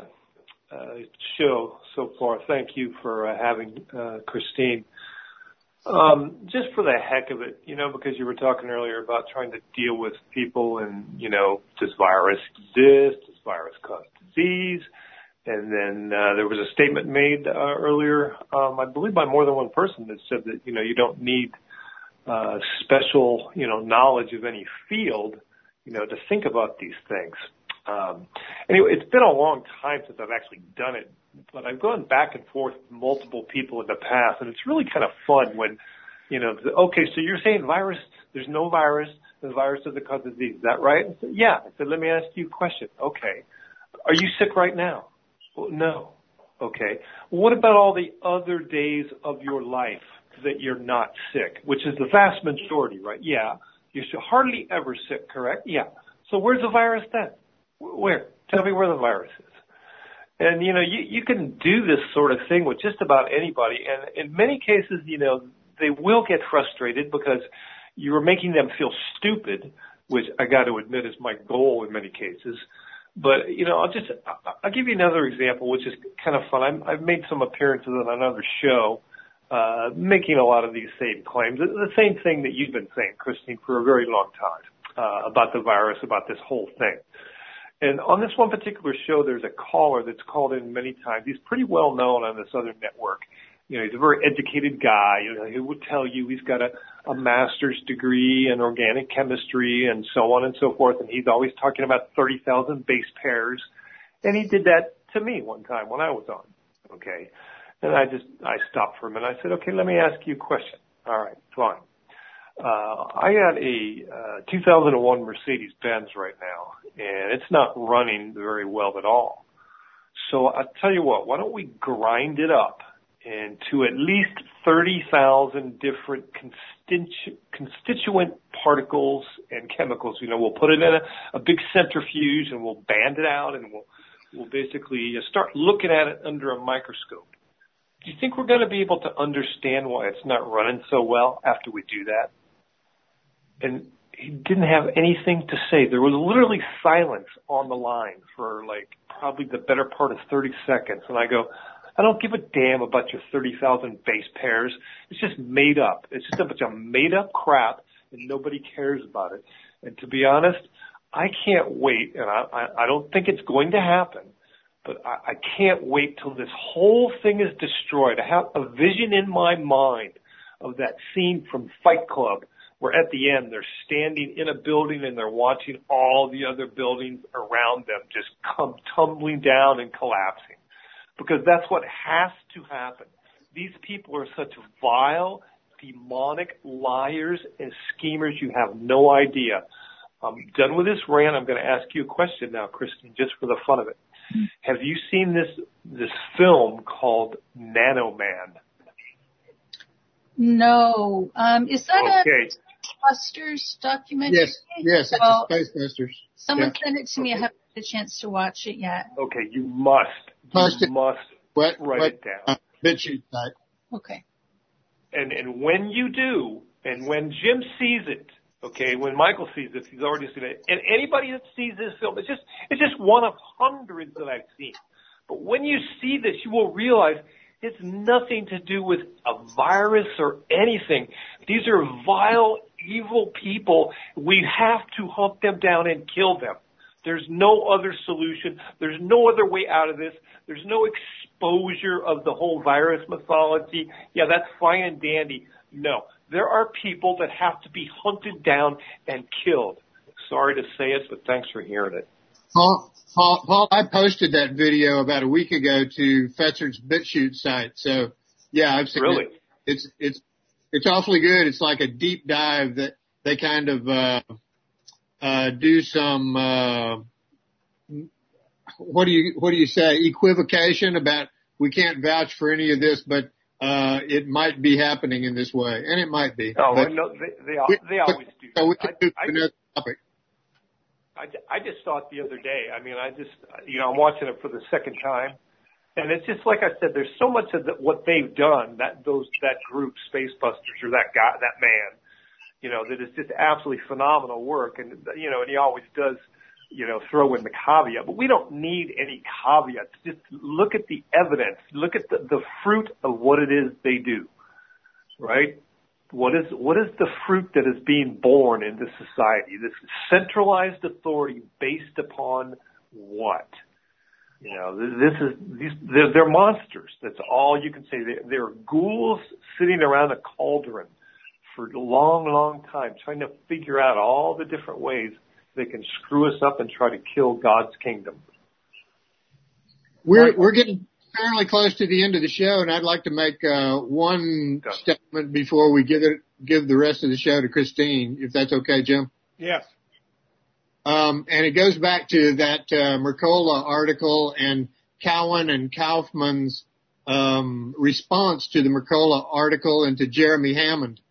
[SPEAKER 13] show so far. Thank you for having Christine. Just for the heck of it, because you were talking earlier about trying to deal with people and, does virus exist? Does virus cause disease? And then there was a statement made earlier, I believe by more than one person, that said that, you don't need special, knowledge of any field, to think about these things. Anyway, it's been a long time since I've actually done it, but I've gone back and forth with multiple people in the past, and it's really kind of fun when, okay, so you're saying there's no virus, the virus doesn't cause disease, is that right? I said, yeah. I said, let me ask you a question. Okay. Are you sick right now? Well, no. Okay. What about all the other days of your life that you're not sick, which is the vast majority, right? Yeah. You're hardly ever sick, correct? Yeah. So where's the virus then? Where? Tell me where the virus is. And, you can do this sort of thing with just about anybody. And in many cases, they will get frustrated because you are making them feel stupid which I got to admit is my goal in many cases. But, I'll give you another example, which is kind of fun. I've made some appearances on another show, making a lot of these same claims. The same thing that you've been saying, Christine, for a very long time, about the virus, about this whole thing. And on this one particular show, there's a caller that's called in many times. He's pretty well known on this other network. He's a very educated guy. He would tell you he's got a master's degree in organic chemistry and so on and so forth. And he's always talking about 30,000 base pairs. And he did that to me one time when I was on. Okay. And I stopped for a minute. I said, okay, let me ask you a question. All right, fine. I got a 2001 Mercedes-Benz right now, and it's not running very well at all. So I'll tell you what, why don't we grind it up into at least 30,000 different constituent particles and chemicals. We'll put it in a big centrifuge, and we'll band it out, and we'll basically start looking at it under a microscope. Do you think we're going to be able to understand why it's not running so well after we do that? And he didn't have anything to say. There was literally silence on the line for probably the better part of 30 seconds. And I go, I don't give a damn about your 30,000 base pairs. It's just made up. It's just a bunch of made up crap, and nobody cares about it. And to be honest, I can't wait, and I don't think it's going to happen, but I can't wait till this whole thing is destroyed. I have a vision in my mind of that scene from Fight Club, where at the end they're standing in a building and they're watching all the other buildings around them just come tumbling down and collapsing. Because that's what has to happen. These people are such vile, demonic liars and schemers, you have no idea. I'm done with this rant. I'm going to ask you a question now, Christine, just for the fun of it. Have you seen this film called Nano Man?
[SPEAKER 5] No. Is that a Busters documentary?
[SPEAKER 6] Yes, it's a Space Busters.
[SPEAKER 5] Someone sent it to me. I haven't had a chance to watch it yet.
[SPEAKER 13] Okay, you must write it down.
[SPEAKER 6] BitChute site.
[SPEAKER 5] Okay.
[SPEAKER 13] And when you do, and when Jim sees it, okay, when Michael sees it, he's already seen it. And anybody that sees this film, it's just one of hundreds that I've seen. But when you see this, you will realize it's nothing to do with a virus or anything. These are vile, evil people. We have to hunt them down and kill them. There's no other solution. There's no other way out of this. There's no exposure of the whole virus mythology. Yeah, that's fine and dandy. No, there are people that have to be hunted down and killed. Sorry to say it, but thanks for hearing it.
[SPEAKER 6] Paul, I posted that video about a week ago to Fetzer's BitChute site. So, yeah, I've seen it. It's awfully good. It's like a deep dive that they kind of do some what do you say, equivocation about we can't vouch for any of this, but it might be happening in this way, and it might be.
[SPEAKER 13] Oh, no, they always do.
[SPEAKER 6] So we can do another topic.
[SPEAKER 13] I just saw it the other day. I mean, I'm watching it for the second time, and it's just like I said. There's so much of what they've done, that group, Space Busters, or that guy, that man, that is just absolutely phenomenal work. And and he always does, throw in the caveat. But we don't need any caveats. Just look at the evidence. Look at the fruit of what it is they do, right? What is the fruit that is being born in this society? This centralized authority based upon what? They're monsters. That's all you can say. They're ghouls sitting around a cauldron for a long, long time, trying to figure out all the different ways they can screw us up and try to kill God's kingdom.
[SPEAKER 6] We're getting fairly close to the end of the show, and I'd like to make one statement before we give the rest of the show to Christine, if that's okay, Jim.
[SPEAKER 4] Yes.
[SPEAKER 6] And it goes back to that Mercola article and Cowan and Kaufman's response to the Mercola article and to Jeremy Hammond.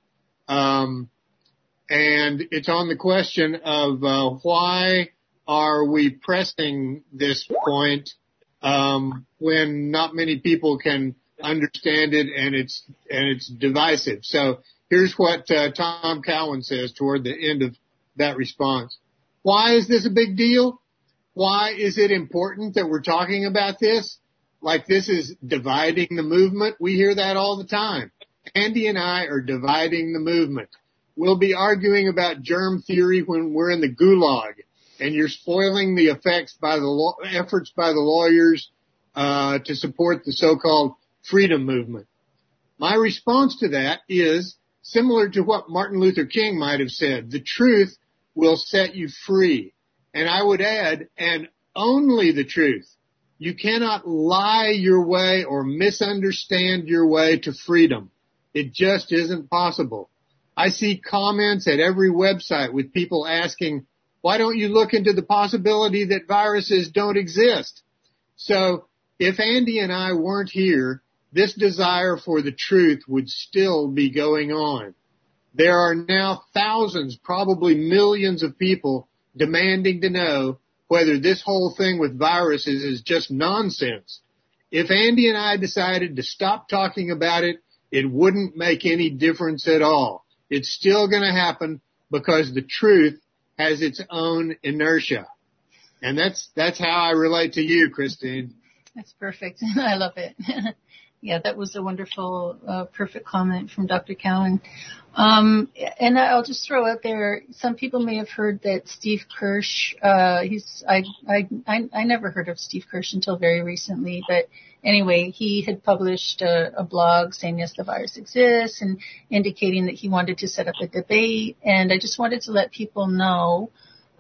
[SPEAKER 6] And it's on the question of why are we pressing this point when not many people can understand it and it's divisive. So here's what Tom Cowan says toward the end of that response. Why is this a big deal? Why is it important that we're talking about this? Like this is dividing the movement. We hear that all the time. Andy and I are dividing the movement. We'll be arguing about germ theory when we're in the gulag, and you're spoiling the effects by the efforts by the lawyers to support the so-called freedom movement. My response to that is similar to what Martin Luther King might have said. The truth will set you free. And I would add, and only the truth. You cannot lie your way or misunderstand your way to freedom. It just isn't possible. I see comments at every website with people asking, why don't you look into the possibility that viruses don't exist? So if Andy and I weren't here, this desire for the truth would still be going on. There are now thousands, probably millions of people demanding to know whether this whole thing with viruses is just nonsense. If Andy and I decided to stop talking about it, it wouldn't make any difference at all. It's still going to happen because the truth has its own inertia. And that's how I relate to you, Christine.
[SPEAKER 5] That's perfect. I love it. Yeah, that was a wonderful, perfect comment from Dr. Cowan. And I'll just throw out there, some people may have heard that Steve Kirsch, I never heard of Steve Kirsch until very recently, but anyway, he had published a blog saying, yes, the virus exists, and indicating that he wanted to set up a debate. And I just wanted to let people know,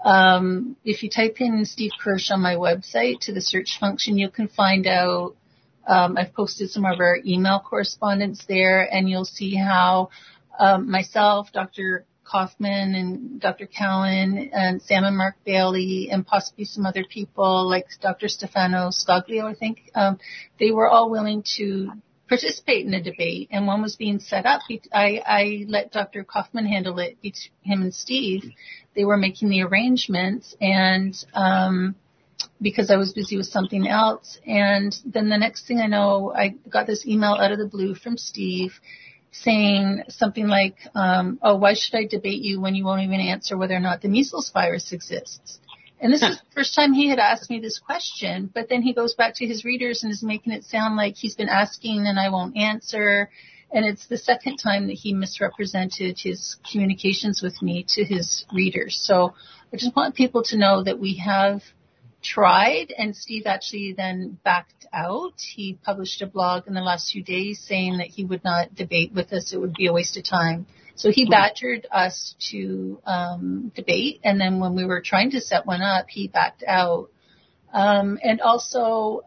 [SPEAKER 5] if you type in Steve Kirsch on my website to the search function, you can find out, I've posted some of our email correspondence there, and you'll see how myself, Dr. Kaufman, and Dr. Cowan, and Sam and Mark Bailey, and possibly some other people like Dr. Stefano Scoglio, I think, they were all willing to participate in a debate, and one was being set up. I let Dr. Kaufman handle it, him and Steve. They were making the arrangements, and because I was busy with something else. And then the next thing I know, I got this email out of the blue from Steve saying something like, oh, why should I debate you when you won't even answer whether or not the measles virus exists? And this is the first time he had asked me this question, but then he goes back to his readers and is making it sound like he's been asking and I won't answer. And it's the second time that he misrepresented his communications with me to his readers. So I just want people to know that we have tried, and Steve actually then backed out. He published a blog in the last few days saying that he would not debate with us. It would be a waste of time. So he badgered us to debate, and then when we were trying to set one up, he backed out. And also,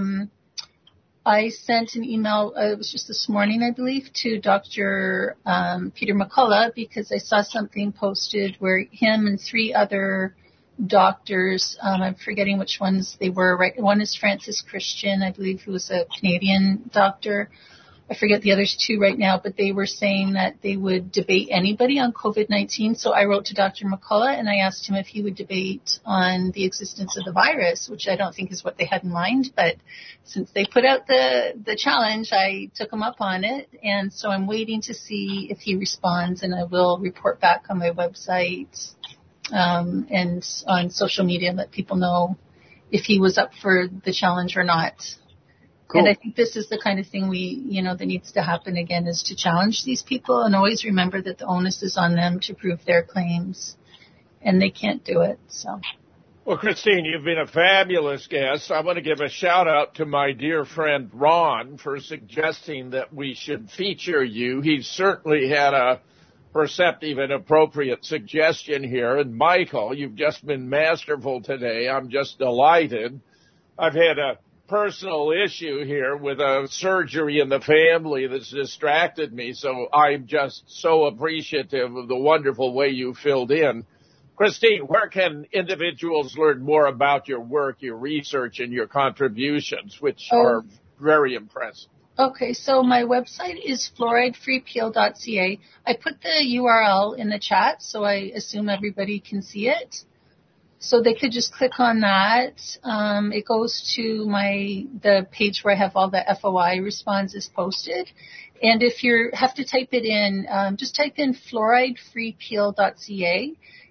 [SPEAKER 5] I sent an email, it was just this morning, I believe, to Dr. Peter McCullough, because I saw something posted where him and three other doctors, I'm forgetting which ones they were, right? One is Francis Christian, I believe, who was a Canadian doctor. I forget the others two right now, but they were saying that they would debate anybody on COVID-19. So I wrote to Dr. McCullough and I asked him if he would debate on the existence of the virus, which I don't think is what they had in mind. But since they put out the challenge, I took him up on it. And so I'm waiting to see if he responds, and I will report back on my website and on social media and let people know if he was up for the challenge or not. Cool. And I think this is the kind of thing that needs to happen again, is to challenge these people and always remember that the onus is on them to prove their claims, and they can't do it. So.
[SPEAKER 4] Well, Christine, you've been a fabulous guest. I want to give a shout out to my dear friend Ron for suggesting that we should feature you. He certainly had a perceptive and appropriate suggestion here. And Michael, you've just been masterful today. I'm just delighted. I've had a personal issue here with a surgery in the family that's distracted me, so I'm just so appreciative of the wonderful way you filled in. Christine, where can individuals learn more about your work, your research, and your contributions, which are very impressive?
[SPEAKER 5] Okay, so my website is fluoridefreepeel.ca. I put the URL in the chat, so I assume everybody can see it. So they could just click on that. It goes to the page where I have all the FOI responses posted. And if you have to type it in, just type in fluoridefreepeel.ca,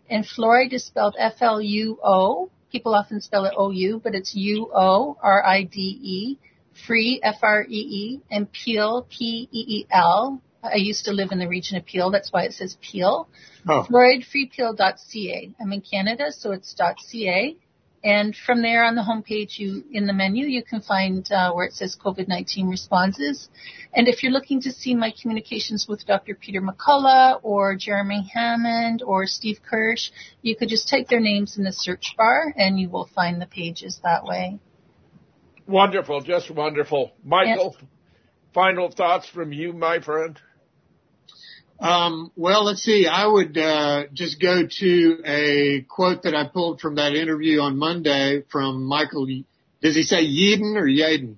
[SPEAKER 5] And fluoride is spelled F-L-U-O. People often spell it O-U, but it's U-O-R-I-D-E. Free, F-R-E-E. And Peel, P-E-E-L. I used to live in the region of Peel. That's why it says Peel.
[SPEAKER 6] Oh.
[SPEAKER 5] Fluoridefreepeel.ca. I'm in Canada, so it's .ca. And from there on the homepage, in the menu, you can find where it says COVID-19 responses. And if you're looking to see my communications with Dr. Peter McCullough or Jeremy Hammond or Steve Kirsch, you could just type their names in the search bar and you will find the pages that way.
[SPEAKER 4] Wonderful, just wonderful. Michael, final thoughts from you, my friend?
[SPEAKER 6] Well, let's see. I would just go to a quote that I pulled from that interview on Monday from Michael. Does he say Yeadon or Yaden?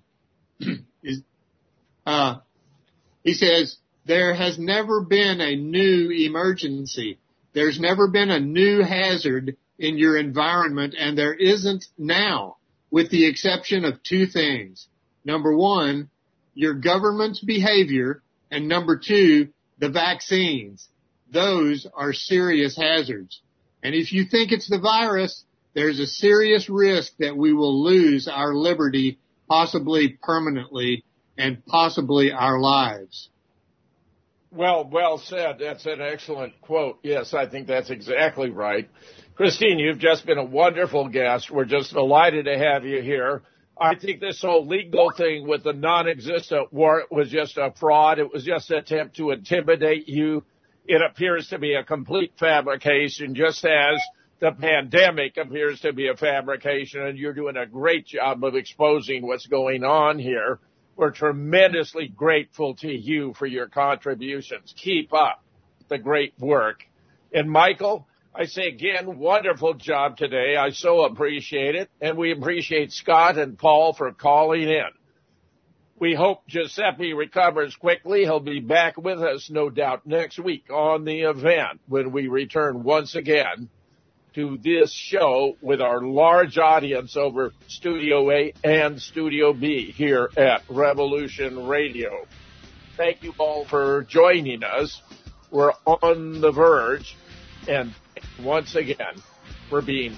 [SPEAKER 6] He says, there has never been a new emergency. There's never been a new hazard in your environment, and there isn't now, with the exception of two things. Number one, your government's behavior, and number two, the vaccines. Those are serious hazards. And if you think it's the virus, there's a serious risk that we will lose our liberty, possibly permanently, and possibly our lives.
[SPEAKER 4] Well said. That's an excellent quote. Yes, I think that's exactly right. Christine, you've just been a wonderful guest. We're just delighted to have you here. I think this whole legal thing with the non-existent warrant was just a fraud. It was just an attempt to intimidate you. It appears to be a complete fabrication, just as the pandemic appears to be a fabrication, and you're doing a great job of exposing what's going on here. We're tremendously grateful to you for your contributions. Keep up the great work. And Michael, I say again, wonderful job today. I so appreciate it. And we appreciate Scott and Paul for calling in. We hope Giuseppe recovers quickly. He'll be back with us, no doubt, next week on the event when we return once again to this show with our large audience over Studio A and Studio B here at Revolution Radio. Thank you all for joining us. We're on the verge, and once again, for being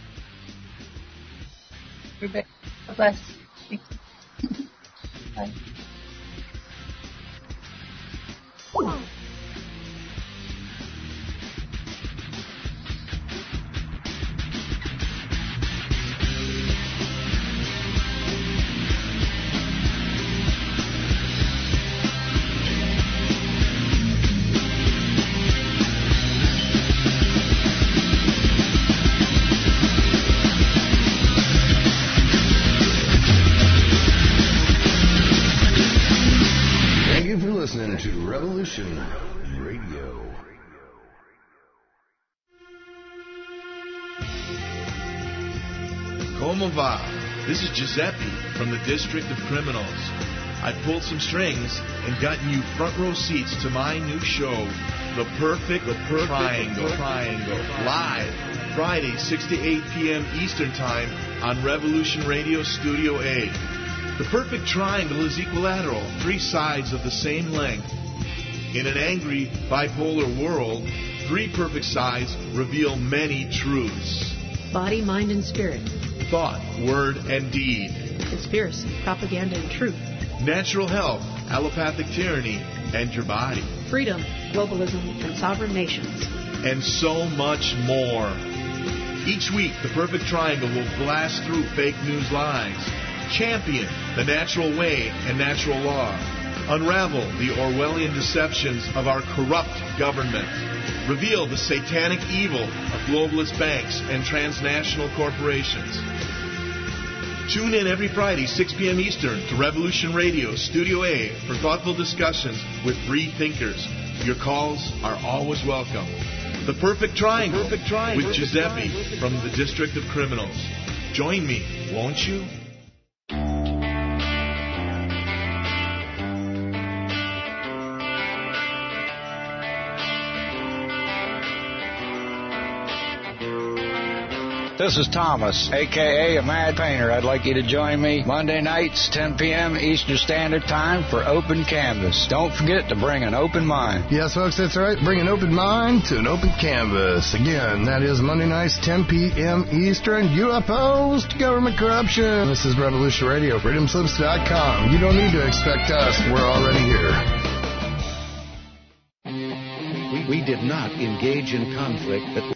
[SPEAKER 5] here. God bless. Bye.
[SPEAKER 8] Revolution Radio.
[SPEAKER 14] Como va? This is Giuseppe from the District of Criminals. I pulled some strings and gotten you front row seats to my new show, The Perfect Triangle. Live, Friday, 6 to 8 p.m. Eastern Time on Revolution Radio Studio A. The Perfect Triangle is equilateral, three sides of the same length. In an angry, bipolar world, three perfect sides reveal many truths.
[SPEAKER 15] Body, mind, and spirit.
[SPEAKER 14] Thought, word, and deed.
[SPEAKER 15] Conspiracy, propaganda, and truth.
[SPEAKER 14] Natural health, allopathic tyranny, and your body.
[SPEAKER 15] Freedom, globalism, and sovereign nations.
[SPEAKER 14] And so much more. Each week, the Perfect Triangle will blast through fake news lies, champion the natural way and natural law, unravel the Orwellian deceptions of our corrupt government, reveal the satanic evil of globalist banks and transnational corporations. Tune in every Friday, 6 p.m. Eastern, to Revolution Radio, Studio A, for thoughtful discussions with free thinkers. Your calls are always welcome. The Perfect Triangle, with Giuseppe from the District of Criminals. Join me, won't you?
[SPEAKER 16] This is Thomas, a.k.a. a Mad Painter. I'd like you to join me Monday nights, 10 p.m. Eastern Standard Time for Open Canvas. Don't forget to bring an open mind.
[SPEAKER 7] Yes, folks, that's right. Bring an open mind to an open canvas. Again, that is Monday nights, 10 p.m. Eastern. UFOs to government corruption. This is Revolution Radio, freedomslips.com. You don't need to expect us. We're already here.
[SPEAKER 17] We did not engage in conflict that